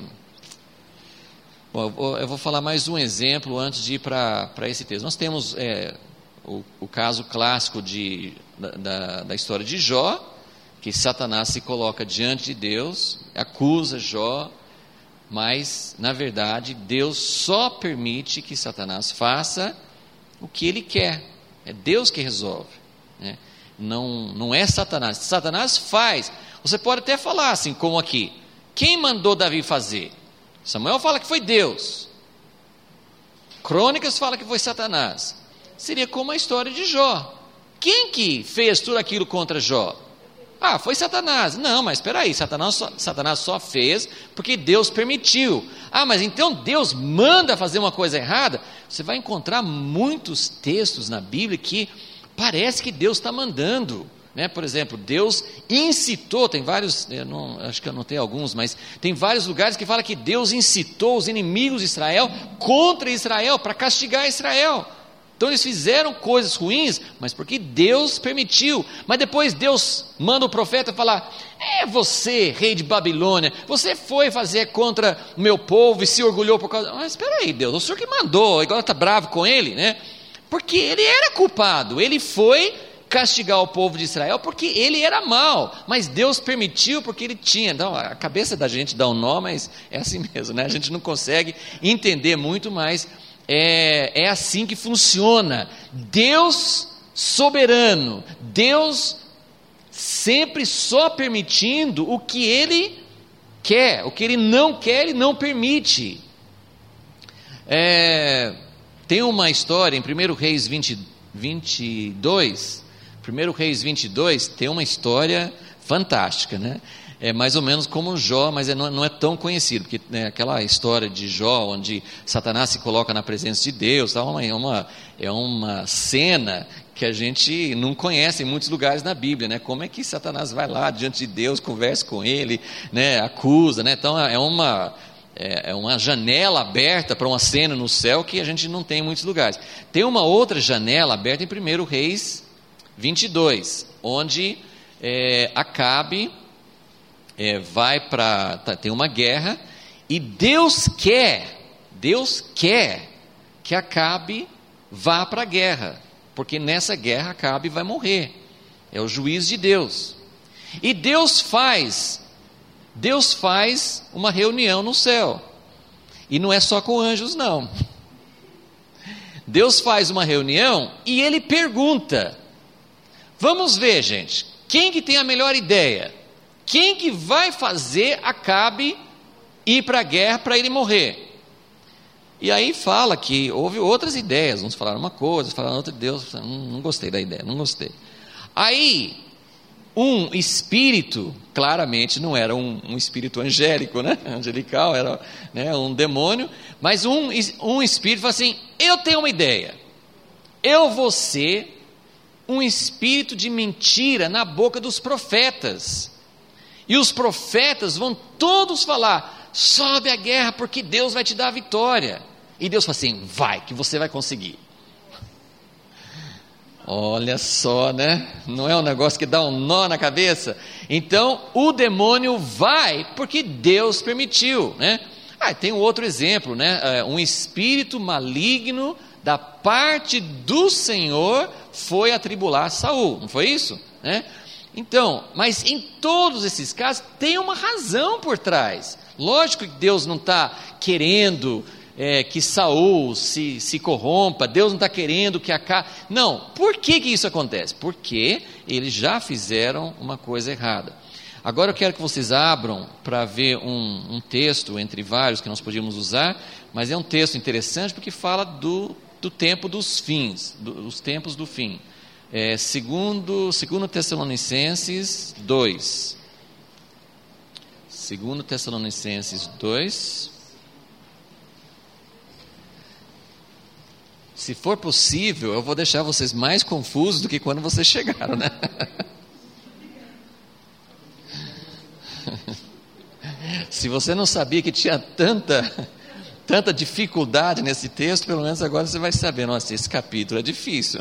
Speaker 1: Bom, eu vou falar mais um exemplo antes de ir para esse texto. Nós temos é, o, o caso clássico de, da, da, da história de Jó, que Satanás se coloca diante de Deus, acusa Jó, mas, na verdade, Deus só permite que Satanás faça o que ele quer. É Deus que resolve, né? Não, não é Satanás. Satanás faz. Você pode até falar assim, como aqui: quem mandou Davi fazer? Samuel fala que foi Deus. Crônicas fala que foi Satanás. Seria como a história de Jó. Quem que fez tudo aquilo contra Jó? Ah, foi Satanás. Não, mas espera aí, Satanás só, Satanás só fez porque Deus permitiu. Ah, mas então Deus manda fazer uma coisa errada? Você vai encontrar muitos textos na Bíblia que parece que Deus está mandando, né? Por exemplo, Deus incitou, tem vários, eu não, acho que eu anotei alguns, mas tem vários lugares que fala que Deus incitou os inimigos de Israel contra Israel, para castigar Israel. Então eles fizeram coisas ruins, mas porque Deus permitiu. Mas depois Deus manda o profeta falar: é você, rei de Babilônia, você foi fazer contra o meu povo e se orgulhou por causa... Mas espera aí, Deus, o senhor que mandou, agora está bravo com ele, né? Porque ele era culpado, ele foi castigar o povo de Israel porque ele era mau, mas Deus permitiu porque ele tinha. Então, a cabeça da gente dá um nó, mas é assim mesmo, né? A gente não consegue entender muito, mas é, é assim que funciona. Deus soberano, Deus sempre só permitindo o que ele quer, o que ele não quer, ele não permite. É, tem uma história em primeiro Reis vinte, vinte e dois, primeiro Reis vinte e dois, tem uma história fantástica, né? É mais ou menos como Jó, mas é, não, não é tão conhecido, porque né, aquela história de Jó, onde Satanás se coloca na presença de Deus, tá, uma, é, uma, é uma cena que a gente não conhece em muitos lugares na Bíblia, né? Como é que Satanás vai lá diante de Deus, conversa com ele, né? Acusa, né? Então é uma, é, é uma janela aberta para uma cena no céu que a gente não tem em muitos lugares. Tem uma outra janela aberta em primeiro Reis vinte e dois, onde é, Acabe é, vai para, tá, tem uma guerra, e Deus quer, Deus quer que Acabe vá para a guerra, porque nessa guerra Acabe vai morrer, é o juiz de Deus, e Deus faz, Deus faz uma reunião no céu, e não é só com anjos não, Deus faz uma reunião e ele pergunta: vamos ver, gente, quem que tem a melhor ideia? Quem que vai fazer Acabe ir para a guerra para ele morrer? E aí fala que houve outras ideias, uns falaram uma coisa, outros falaram outra, Deus, não, não gostei da ideia, não gostei. Aí, um espírito, claramente não era um, um espírito angélico, né? Angelical, era né, um demônio, mas um, um espírito falou assim: eu tenho uma ideia, eu vou ser um espírito de mentira na boca dos profetas, e os profetas vão todos falar: sobe a guerra porque Deus vai te dar a vitória. E Deus fala assim: vai, que você vai conseguir. Olha só, né? Não é um negócio que dá um nó na cabeça? Então o demônio vai porque Deus permitiu, né? Ah, tem um outro exemplo, né? Um espírito maligno da parte do Senhor foi atribular Saul, não foi isso? Né? Então, mas em todos esses casos tem uma razão por trás. Lógico que Deus não está querendo é, que Saul se, se corrompa, Deus não está querendo que Acabe... Não, por que que isso acontece? Porque eles já fizeram uma coisa errada. Agora eu quero que vocês abram para ver um, um texto entre vários que nós podíamos usar, mas é um texto interessante porque fala do, do tempo dos fins, do, dos tempos do fim. É, segundo, segundo Tessalonicenses dois. Segundo Tessalonicenses dois. Se for possível, eu vou deixar vocês mais confusos do que quando vocês chegaram, né? Se você não sabia que tinha tanta, tanta dificuldade nesse texto, pelo menos agora você vai saber. Nossa, esse capítulo é difícil.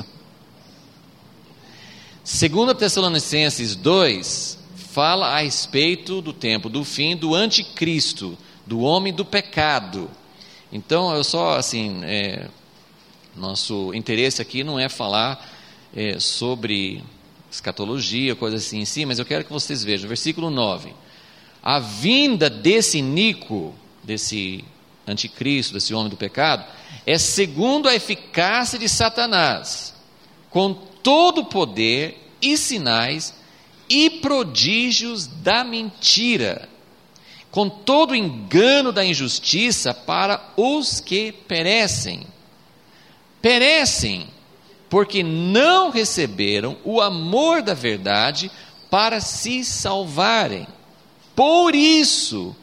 Speaker 1: Segundo Tessalonicenses dois, fala a respeito do tempo do fim do anticristo, do homem do pecado. Então, eu só assim, é, Nosso interesse aqui não é falar é, sobre escatologia, coisa assim em si, mas eu quero que vocês vejam, versículo nove. A vinda desse iníquo, desse anticristo, desse homem do pecado, é segundo a eficácia de Satanás, com todo o poder e sinais e prodígios da mentira, com todo o engano da injustiça para os que perecem. Perecem, porque não receberam o amor da verdade para se salvarem. Por isso,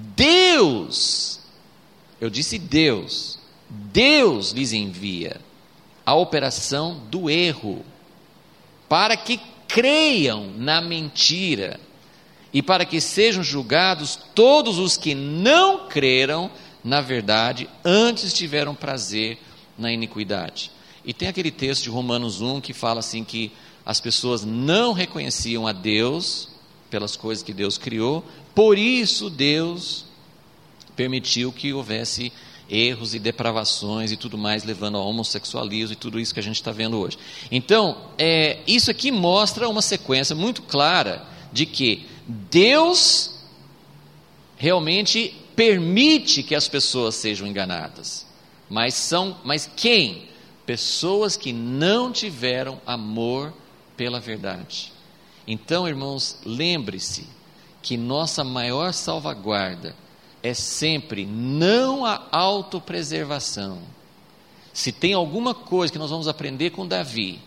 Speaker 1: Deus, eu disse Deus, Deus lhes envia a operação do erro, para que creiam na mentira, e para que sejam julgados todos os que não creram na verdade, antes tiveram prazer na iniquidade. E tem aquele texto de Romanos um que fala assim que as pessoas não reconheciam a Deus pelas coisas que Deus criou, por isso Deus permitiu que houvesse erros e depravações e tudo mais, levando ao homossexualismo e tudo isso que a gente está vendo hoje. Então, é, isso aqui mostra uma sequência muito clara de que Deus realmente permite que as pessoas sejam enganadas, mas são, mas quem? Pessoas que não tiveram amor pela verdade. Então, irmãos, lembre-se que nossa maior salvaguarda é sempre não a autopreservação. Se tem alguma coisa que nós vamos aprender com Davi,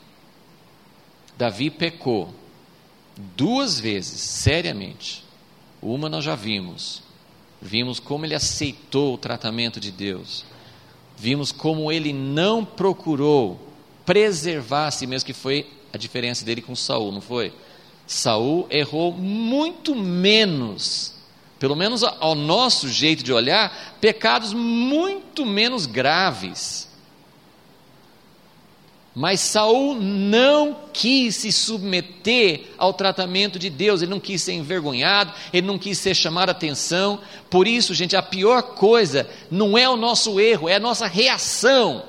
Speaker 1: Davi pecou duas vezes, seriamente. Uma nós já vimos, vimos como ele aceitou o tratamento de Deus, vimos como ele não procurou preservar a si mesmo, que foi a diferença dele com Saul, não foi? Saul errou muito menos, pelo menos ao nosso jeito de olhar, pecados muito menos graves. Mas Saul não quis se submeter ao tratamento de Deus, ele não quis ser envergonhado, ele não quis ser chamado a atenção. Por isso, gente, a pior coisa não é o nosso erro, é a nossa reação.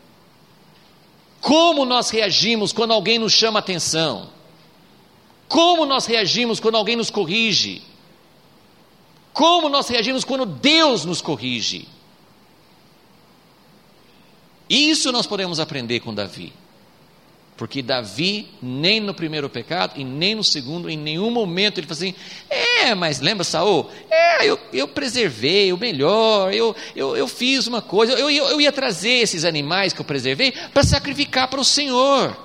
Speaker 1: Como nós reagimos quando alguém nos chama a atenção? Como nós reagimos quando alguém nos corrige? Como nós reagimos quando Deus nos corrige? Isso nós podemos aprender com Davi, porque Davi, nem no primeiro pecado e nem no segundo, em nenhum momento ele falou assim, é, mas lembra Saul? É, eu, eu preservei o melhor, eu, eu, eu fiz uma coisa, eu, eu, eu ia trazer esses animais que eu preservei para sacrificar para o Senhor.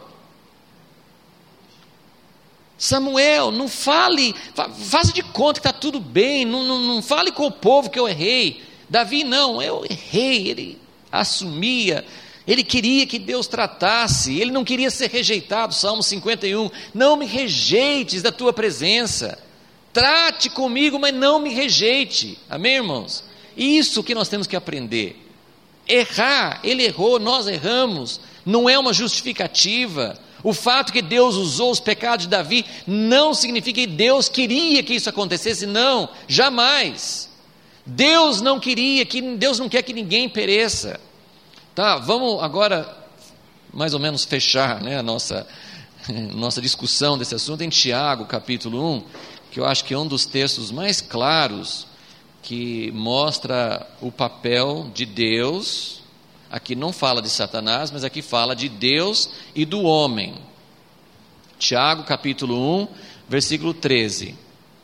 Speaker 1: Samuel, não fale, faça de conta que está tudo bem, não, não, não fale com o povo que eu errei. Davi não, eu errei, ele assumia, ele queria que Deus tratasse, ele não queria ser rejeitado. Salmo cinquenta e um, não me rejeites da tua presença, trate comigo, mas não me rejeite. Amém, irmãos? Isso que nós temos que aprender. Errar, ele errou, nós erramos, não é uma justificativa. O fato que Deus usou os pecados de Davi não significa que Deus queria que isso acontecesse, não, jamais. Deus não queria, que Deus não quer que ninguém pereça. Tá, vamos agora mais ou menos fechar, né, a nossa, nossa discussão desse assunto em Tiago capítulo um, que eu acho que é um dos textos mais claros que mostra o papel de Deus. Aqui não fala de Satanás, mas aqui fala de Deus e do homem. Tiago capítulo um, versículo treze.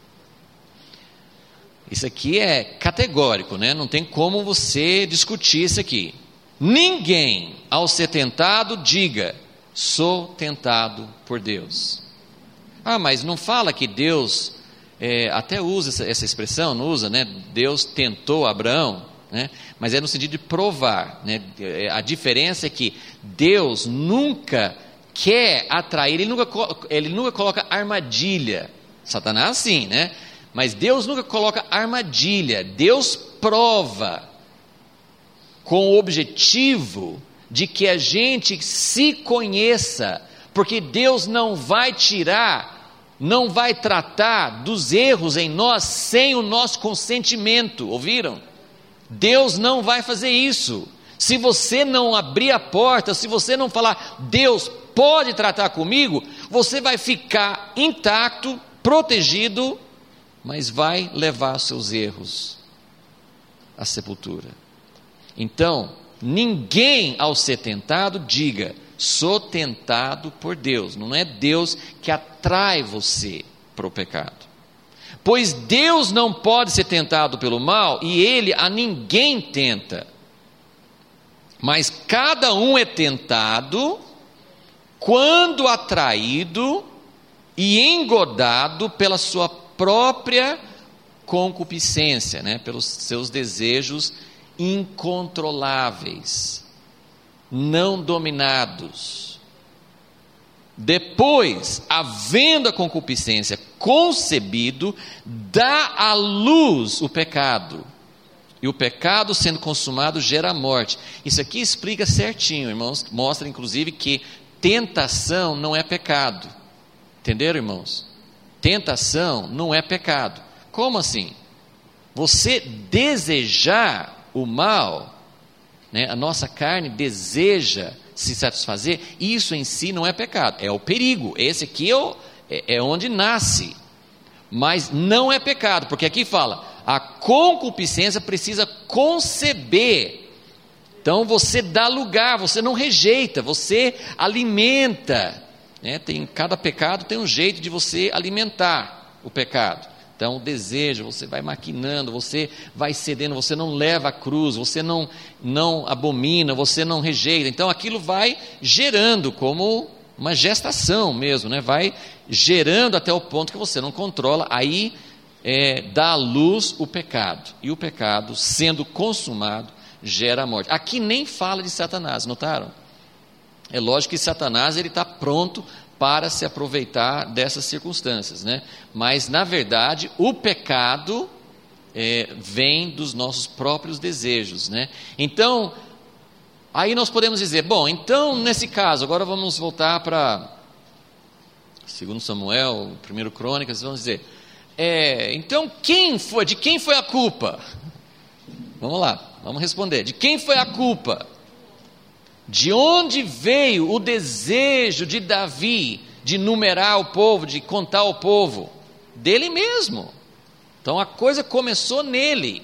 Speaker 1: Isso aqui é categórico, né? Não tem como você discutir isso aqui. Ninguém, ao ser tentado, diga, sou tentado por Deus. Ah, mas não fala que Deus, é, até usa essa, essa expressão, não usa, né? Deus tentou Abraão, né? Mas é no sentido de provar, né? A diferença é que Deus nunca quer atrair, ele nunca, ele nunca coloca armadilha. Satanás sim, né? Mas Deus nunca coloca armadilha, Deus prova, com o objetivo de que a gente se conheça, porque Deus não vai tirar, não vai tratar dos erros em nós sem o nosso consentimento, ouviram? Deus não vai fazer isso. Se você não abrir a porta, se você não falar, Deus pode tratar comigo, você vai ficar intacto, protegido, mas vai levar seus erros à sepultura. Então, ninguém ao ser tentado diga, sou tentado por Deus. Não é Deus que atrai você para o pecado. Pois Deus não pode ser tentado pelo mal e Ele a ninguém tenta. Mas cada um é tentado quando atraído e engodado pela sua própria concupiscência, né? Pelos seus desejos incontroláveis, não dominados. Depois, havendo a concupiscência concebido, dá à luz o pecado. E o pecado sendo consumado gera morte. Isso aqui explica certinho, irmãos. Mostra inclusive que tentação não é pecado. Entenderam, irmãos? Tentação não é pecado. Como assim? Você desejar o mal, né? A nossa carne deseja se satisfazer, isso em si não é pecado, é o perigo. Esse aqui é, o, é, é onde nasce. Mas não é pecado, porque aqui fala, a concupiscência precisa conceber. Então você dá lugar, você não rejeita, você alimenta, né? Tem, cada pecado tem um jeito de você alimentar o pecado. Então o desejo, você vai maquinando, você vai cedendo, você não leva a cruz, você não, não abomina, você não rejeita. Então aquilo vai gerando como uma gestação mesmo, né? Vai gerando até o ponto que você não controla, aí é, dá à luz o pecado. E o pecado, sendo consumado, gera a morte. Aqui nem fala de Satanás, notaram? É lógico que Satanás ele está pronto para se aproveitar dessas circunstâncias, né? Mas na verdade o pecado é, vem dos nossos próprios desejos, né? Então, aí nós podemos dizer, bom, então nesse caso, agora vamos voltar para segundo Samuel, primeiro Crônicas, vamos dizer, é, então quem foi, de quem foi a culpa? Vamos lá, vamos responder, de quem foi a culpa? De onde veio o desejo de Davi de numerar o povo, de contar o povo? Dele mesmo. Então a coisa começou nele.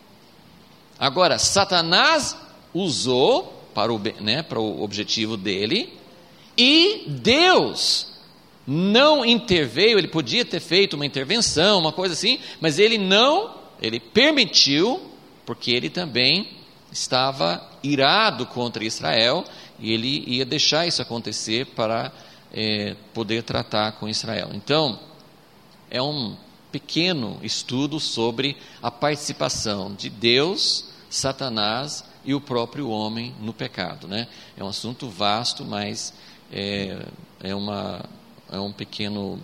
Speaker 1: Agora, Satanás usou para o, né, para o objetivo dele, e Deus não interveio. Ele podia ter feito uma intervenção, uma coisa assim, mas ele não, ele permitiu, porque ele também estava irado contra Israel, e ele ia deixar isso acontecer para é, poder tratar com Israel. Então, é um pequeno estudo sobre a participação de Deus, Satanás e o próprio homem no pecado, né? É um assunto vasto, mas é, é, uma, é um pequeno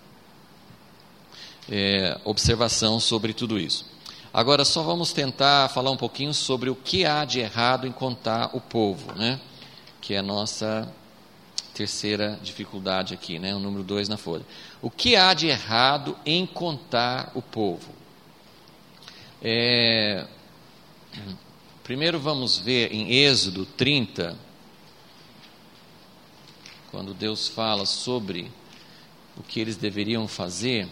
Speaker 1: é, observação sobre tudo isso. Agora só vamos tentar falar um pouquinho sobre o que há de errado em contar o povo, né? Que é a nossa terceira dificuldade aqui, né? O número dois na folha. O que há de errado em contar o povo? É... Primeiro vamos ver em Êxodo trinta, quando Deus fala sobre o que eles deveriam fazer.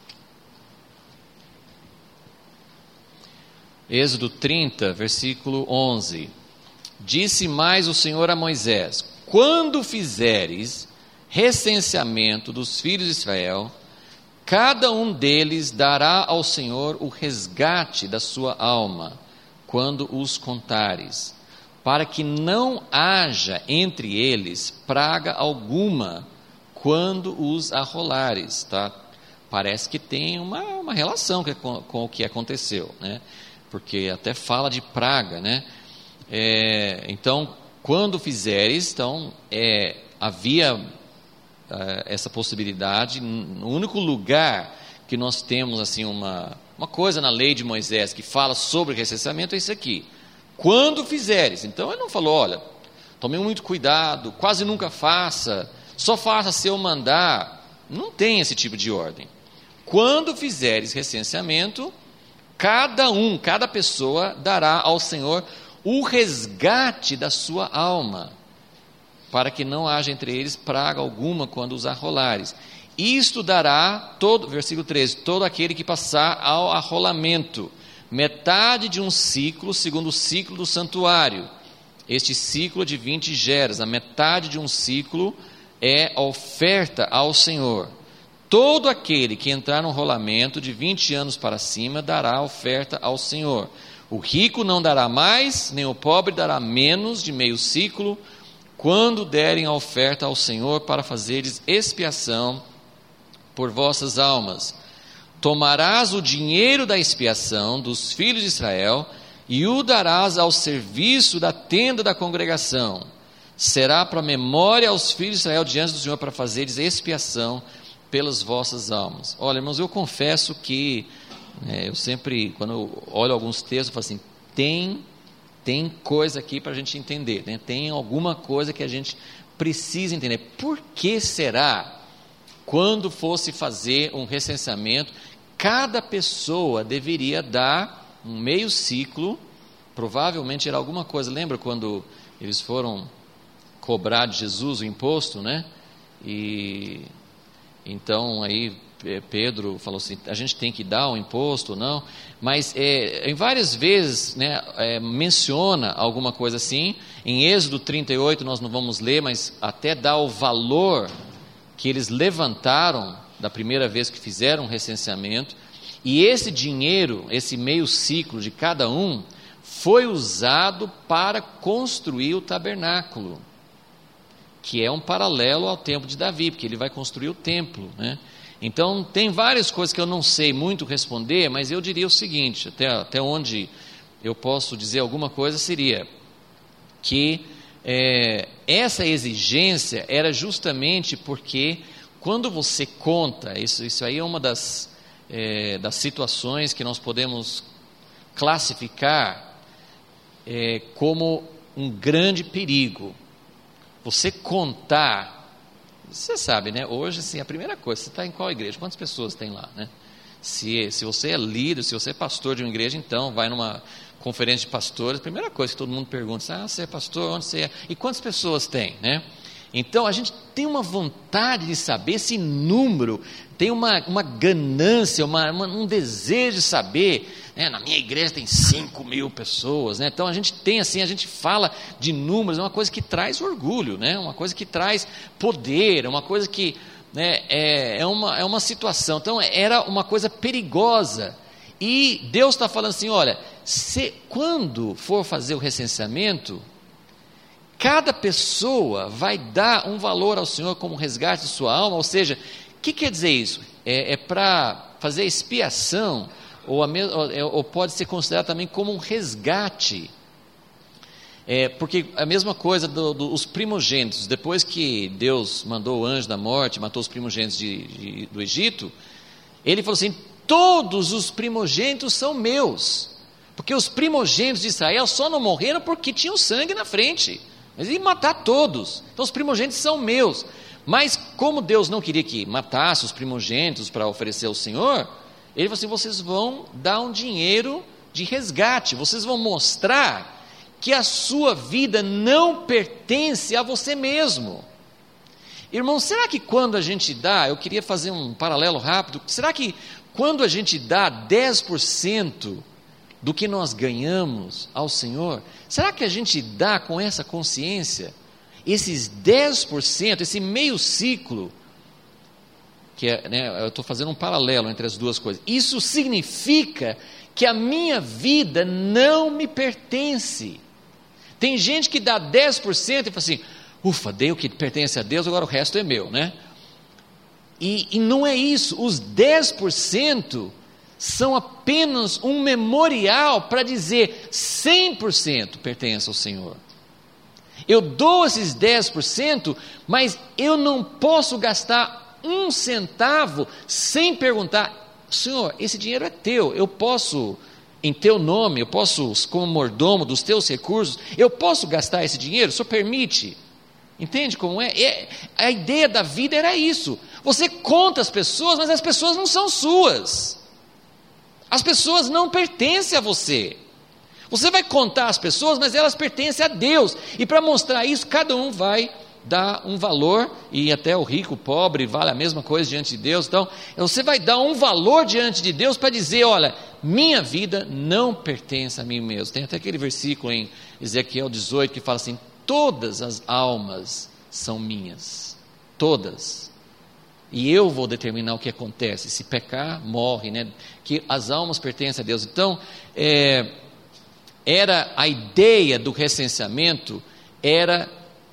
Speaker 1: Êxodo trinta, versículo onze. Disse mais o Senhor a Moisés: quando fizeres recenseamento dos filhos de Israel, cada um deles dará ao Senhor o resgate da sua alma, quando os contares, para que não haja entre eles praga alguma, quando os arrolares, tá? Parece que tem uma, uma relação com, com o que aconteceu, né? Porque até fala de praga, né? É, então, quando fizeres, então, é, havia é, essa possibilidade. No único lugar que nós temos assim uma, uma coisa na lei de Moisés que fala sobre recenseamento é isso aqui. Quando fizeres. Então, ele não falou, olha, tome muito cuidado, quase nunca faça, só faça se eu mandar. Não tem esse tipo de ordem. Quando fizeres recenseamento, cada um, cada pessoa dará ao Senhor o resgate da sua alma, para que não haja entre eles praga alguma quando os arrolares. Isto dará, todo, versículo treze, todo aquele que passar ao arrolamento, metade de um ciclo, segundo o ciclo do santuário. Este ciclo de vinte geras, a metade de um ciclo é oferta ao Senhor. Todo aquele que entrar no rolamento de vinte anos para cima dará oferta ao Senhor. O rico não dará mais, nem o pobre dará menos de meio ciclo, quando derem a oferta ao Senhor para fazeres expiação por vossas almas. Tomarás o dinheiro da expiação dos filhos de Israel e o darás ao serviço da tenda da congregação. Será para memória aos filhos de Israel diante do Senhor para fazeres expiação pelas vossas almas. Olha, irmãos, eu confesso que é, eu sempre, quando eu olho alguns textos, eu falo assim, tem, tem coisa aqui para a gente entender, né? Tem alguma coisa que a gente precisa entender. Por que será, quando fosse fazer um recenseamento, cada pessoa deveria dar um meio ciclo, provavelmente era alguma coisa, lembra quando eles foram cobrar de Jesus o imposto, né? E então aí Pedro falou assim, a gente tem que dar o imposto, não? Mas é, em várias vezes, né, é, menciona alguma coisa assim. Em Êxodo trinta e oito nós não vamos ler, mas até dá o valor que eles levantaram da primeira vez que fizeram um recenseamento, e esse dinheiro, esse meio ciclo de cada um, foi usado para construir o tabernáculo, que é um paralelo ao tempo de Davi, porque ele vai construir o templo, né? Então tem várias coisas que eu não sei muito responder, mas eu diria o seguinte, até, até onde eu posso dizer alguma coisa, seria que é, essa exigência era justamente porque quando você conta, isso, isso aí é uma das, é, das situações que nós podemos classificar é, como um grande perigo. Você contar, você sabe, né? Hoje, assim, a primeira coisa, você está em qual igreja? Quantas pessoas tem lá, né? Se, se você é líder, se você é pastor de uma igreja, então vai numa conferência de pastores, a primeira coisa que todo mundo pergunta, ah, você é pastor, onde você é? E quantas pessoas tem, né? Então, a gente tem uma vontade de saber esse número, tem uma, uma ganância, uma, uma, um desejo de saber, né? Na minha igreja tem cinco mil pessoas, né? Então a gente tem assim, a gente fala de números, é uma coisa que traz orgulho, né? Uma coisa que traz poder, é uma coisa que, né, é, é, uma, é uma situação, então era uma coisa perigosa, e Deus está falando assim, olha, se, quando for fazer o recenseamento, cada pessoa vai dar um valor ao Senhor como resgate de sua alma, ou seja, o que quer dizer isso? É, é para fazer expiação, ou, a me, ou, ou pode ser considerado também como um resgate, é, porque a mesma coisa dos do, do, primogênitos, depois que Deus mandou o anjo da morte, matou os primogênitos de, de, do Egito, ele falou assim, todos os primogênitos são meus, porque os primogênitos de Israel só não morreram porque tinham sangue na frente, mas ele ia matar todos, então os primogênitos são meus, mas como Deus não queria que matasse os primogênitos para oferecer ao Senhor, ele falou assim, vocês vão dar um dinheiro de resgate, vocês vão mostrar que a sua vida não pertence a você mesmo. Irmão, será que quando a gente dá, eu queria fazer um paralelo rápido, será que quando a gente dá dez por cento do que nós ganhamos ao Senhor, será que a gente dá com essa consciência, esses dez por cento, esse meio ciclo, que é, né, eu estou fazendo um paralelo entre as duas coisas, isso significa que a minha vida não me pertence. Tem gente que dá dez por cento e fala assim, ufa, dei o que pertence a Deus, agora o resto é meu, né? E, e não é isso, os dez por cento são apenas um memorial para dizer cem por cento pertence ao Senhor. Eu dou esses dez por cento, mas eu não posso gastar um centavo sem perguntar, Senhor, esse dinheiro é teu, eu posso, em teu nome, eu posso, como mordomo dos teus recursos, eu posso gastar esse dinheiro? O Senhor permite? Entende como é? é? A ideia da vida era isso, você conta as pessoas, mas as pessoas não são suas, as pessoas não pertencem a você, Você vai contar as pessoas, mas elas pertencem a Deus. E para mostrar isso, cada um vai dar um valor, e até o rico, o pobre, vale a mesma coisa diante de Deus. Então, você vai dar um valor diante de Deus para dizer, olha, minha vida não pertence a mim mesmo. Tem até aquele versículo em Ezequiel dezoito que fala assim, todas as almas são minhas, todas, e eu vou determinar o que acontece, se pecar, morre, né? Que as almas pertencem a Deus. Então, é, era a ideia do recenseamento, era,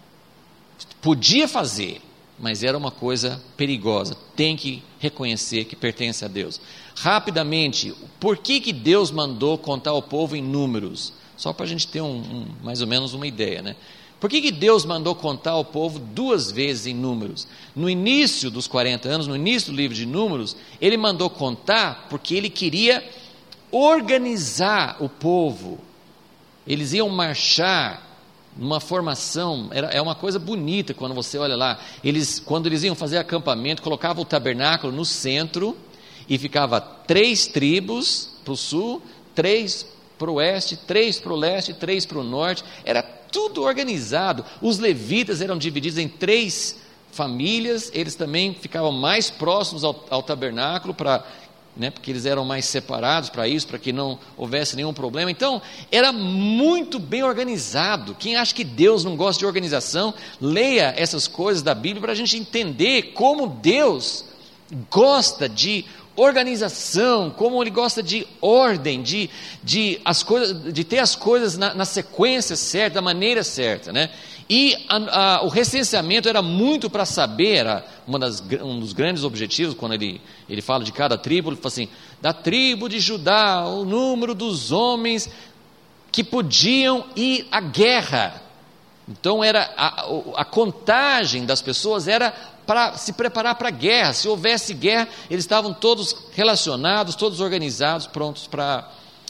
Speaker 1: podia fazer, mas era uma coisa perigosa, tem que reconhecer que pertence a Deus. Rapidamente, por que que Deus mandou contar o povo em números? Só para a gente ter um, um, mais ou menos uma ideia, né? Por que que Deus mandou contar o povo duas vezes em números? No início dos quarenta anos, no início do livro de Números, ele mandou contar porque ele queria organizar o povo. Eles iam marchar numa formação, era, é uma coisa bonita quando você olha lá. Eles, quando eles iam fazer acampamento, colocavam o tabernáculo no centro e ficava três tribos para o sul, três para o oeste, três para o leste, três para o norte. Era tudo organizado. Os levitas eram divididos em três famílias, eles também ficavam mais próximos ao, ao tabernáculo, para, né, porque eles eram mais separados para isso, para que não houvesse nenhum problema. Então, era muito bem organizado. Quem acha que Deus não gosta de organização, leia essas coisas da Bíblia para a gente entender como Deus gosta de organização, como Ele gosta de ordem, de, de, as coisas, de ter as coisas na, na sequência certa, da maneira certa, né? E a, a, o recenseamento era muito para saber, era uma das, um dos grandes objetivos, quando ele, ele fala de cada tribo, ele fala assim, da tribo de Judá, o número dos homens que podiam ir à guerra. Então era a, a contagem das pessoas era para se preparar para a guerra. Se houvesse guerra, eles estavam todos relacionados, todos organizados, prontos para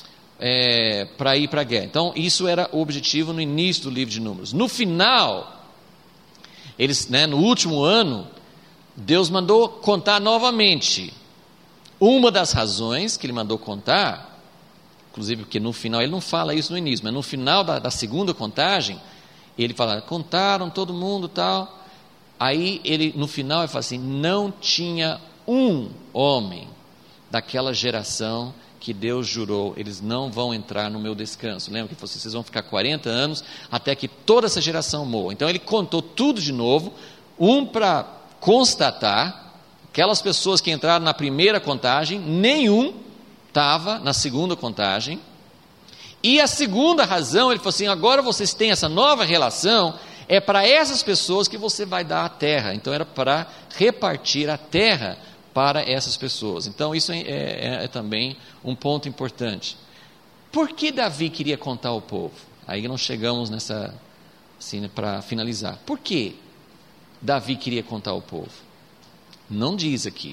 Speaker 1: é, para ir para a guerra. Então isso era o objetivo no início do livro de Números. No final, eles, né, no último ano, Deus mandou contar novamente. Uma das razões que Ele mandou contar, inclusive porque no final, Ele não fala isso no início, mas no final da, da segunda contagem, Ele fala, contaram todo mundo e tal. Aí ele, no final, ele fala assim, não tinha um homem daquela geração que Deus jurou, eles não vão entrar no meu descanso. Lembra que vocês vão ficar quarenta anos até que toda essa geração morra. Então ele contou tudo de novo, um para constatar, aquelas pessoas que entraram na primeira contagem, nenhum estava na segunda contagem. E a segunda razão, ele falou assim, agora vocês têm essa nova relação, é para essas pessoas que você vai dar a terra. Então era para repartir a terra para essas pessoas. Então isso é, é, é também um ponto importante. Por que Davi queria contar ao povo? Aí nós chegamos nessa, assim, né, para finalizar. Por que Davi queria contar ao povo? Não diz aqui,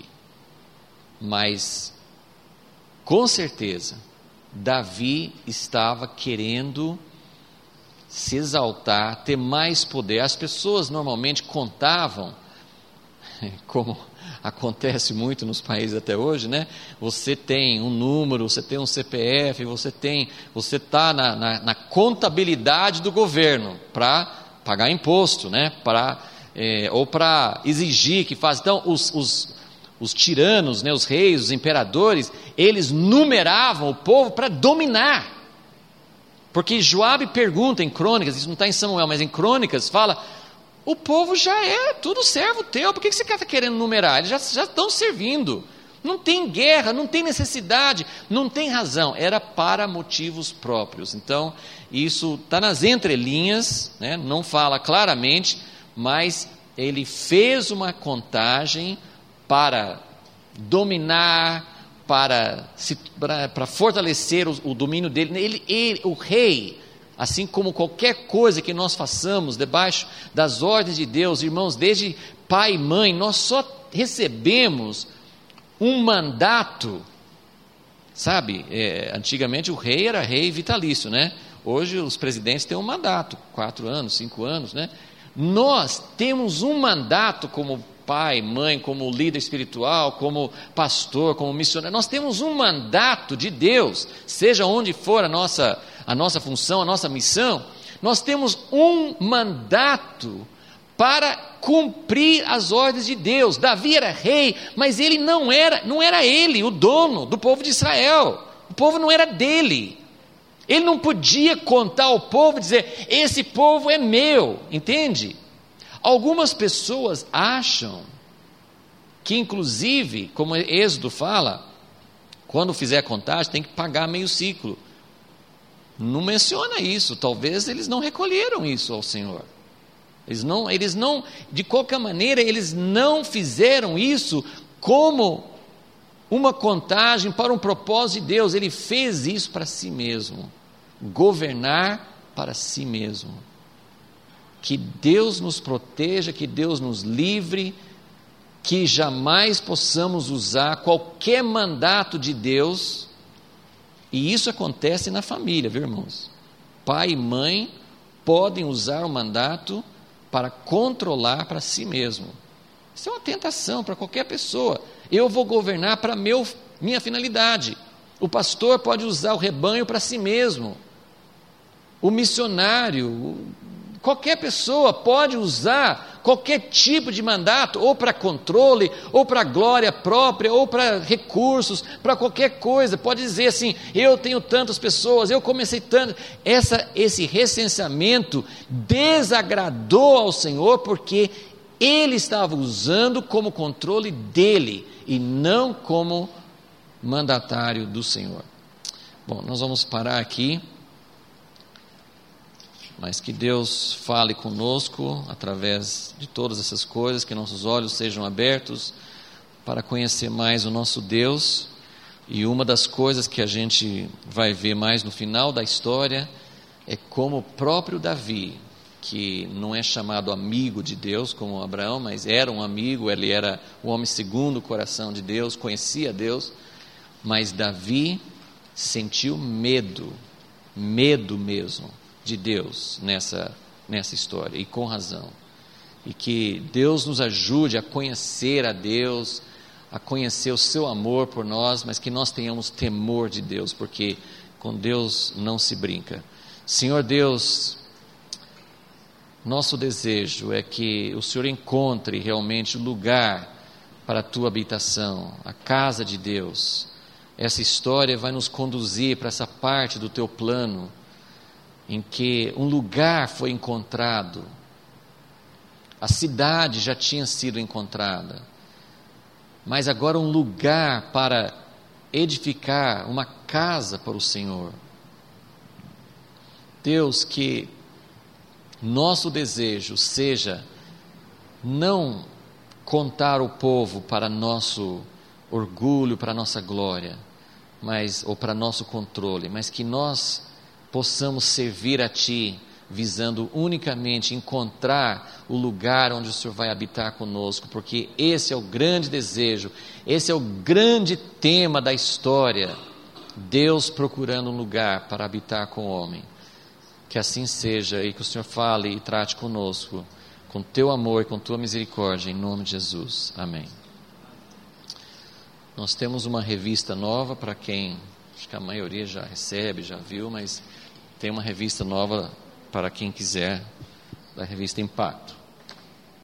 Speaker 1: mas com certeza Davi estava querendo se exaltar, ter mais poder. As pessoas normalmente contavam, como acontece muito nos países até hoje, né? Você tem um número, você tem um C P F, você tem, você está na, na, na contabilidade do governo para pagar imposto, né? Para, é, ou para exigir que faça. Então, os, os, os tiranos, né? Os reis, os imperadores, eles numeravam o povo para dominar. Porque Joabe pergunta em Crônicas, isso não está em Samuel, mas em Crônicas, fala, o povo já é tudo servo teu, por que você está querendo numerar? Eles já, já estão servindo, não tem guerra, não tem necessidade, não tem razão, era para motivos próprios. Então, isso está nas entrelinhas, né? Não fala claramente, mas ele fez uma contagem para dominar, para, se, para, para fortalecer o, o domínio dele. Ele, ele, o rei, assim como qualquer coisa que nós façamos debaixo das ordens de Deus, irmãos, desde pai e mãe, nós só recebemos um mandato, sabe, é, antigamente o rei era rei vitalício, né? Hoje os presidentes têm um mandato, quatro anos, cinco anos, né? Nós temos um mandato como pai, mãe, como líder espiritual, como pastor, como missionário. Nós temos um mandato de Deus, seja onde for a nossa, a nossa função, a nossa missão, nós temos um mandato para cumprir as ordens de Deus. Davi era rei, mas ele não era, não era ele o dono do povo de Israel. O povo não era dele. Ele não podia contar ao povo e dizer, esse povo é meu, entende? Algumas pessoas acham que, inclusive, como Êxodo fala, quando fizer a contagem tem que pagar meio ciclo. Não menciona isso, talvez eles não recolheram isso ao Senhor. Eles não, eles não, de qualquer maneira, eles não fizeram isso como uma contagem para um propósito de Deus. Ele fez isso para si mesmo, governar para si mesmo. Que Deus nos proteja, que Deus nos livre, que jamais possamos usar qualquer mandato de Deus, e isso acontece na família, viu, irmãos? Pai e mãe podem usar o mandato para controlar para si mesmo. Isso é uma tentação para qualquer pessoa. Eu vou governar para meu, minha finalidade. O pastor pode usar o rebanho para si mesmo. O missionário, qualquer pessoa pode usar qualquer tipo de mandato, ou para controle, ou para glória própria, ou para recursos, para qualquer coisa. Pode dizer assim, eu tenho tantas pessoas, eu comecei tanto. Essa, esse recenseamento desagradou ao Senhor, porque Ele estava usando como controle dele, e não como mandatário do Senhor. Bom, nós vamos parar aqui. Mas que Deus fale conosco através de todas essas coisas, que nossos olhos sejam abertos para conhecer mais o nosso Deus. E uma das coisas que a gente vai ver mais no final da história é como o próprio Davi, que não é chamado amigo de Deus como Abraão, mas era um amigo, ele era o homem segundo o coração de Deus, conhecia Deus, mas Davi sentiu medo, medo mesmo de Deus nessa, nessa história, e com razão. E que Deus nos ajude a conhecer a Deus, a conhecer o seu amor por nós, mas que nós tenhamos temor de Deus, porque com Deus não se brinca. Senhor Deus, nosso desejo é que o Senhor encontre realmente o lugar para a tua habitação, a casa de Deus. Essa história vai nos conduzir para essa parte do teu plano, em que um lugar foi encontrado, a cidade já tinha sido encontrada, mas agora um lugar para edificar uma casa para o Senhor. Deus, que nosso desejo seja não contar o povo para nosso orgulho, para nossa glória, mas, ou para nosso controle, mas que nós possamos servir a Ti, visando unicamente encontrar o lugar onde o Senhor vai habitar conosco, porque esse é o grande desejo, esse é o grande tema da história, Deus procurando um lugar para habitar com o homem. Que assim seja, e que o Senhor fale e trate conosco, com Teu amor e com Tua misericórdia, em nome de Jesus, amém. Nós temos uma revista nova para quem, acho que a maioria já recebe, já viu, mas tem uma revista nova para quem quiser, da revista Impacto.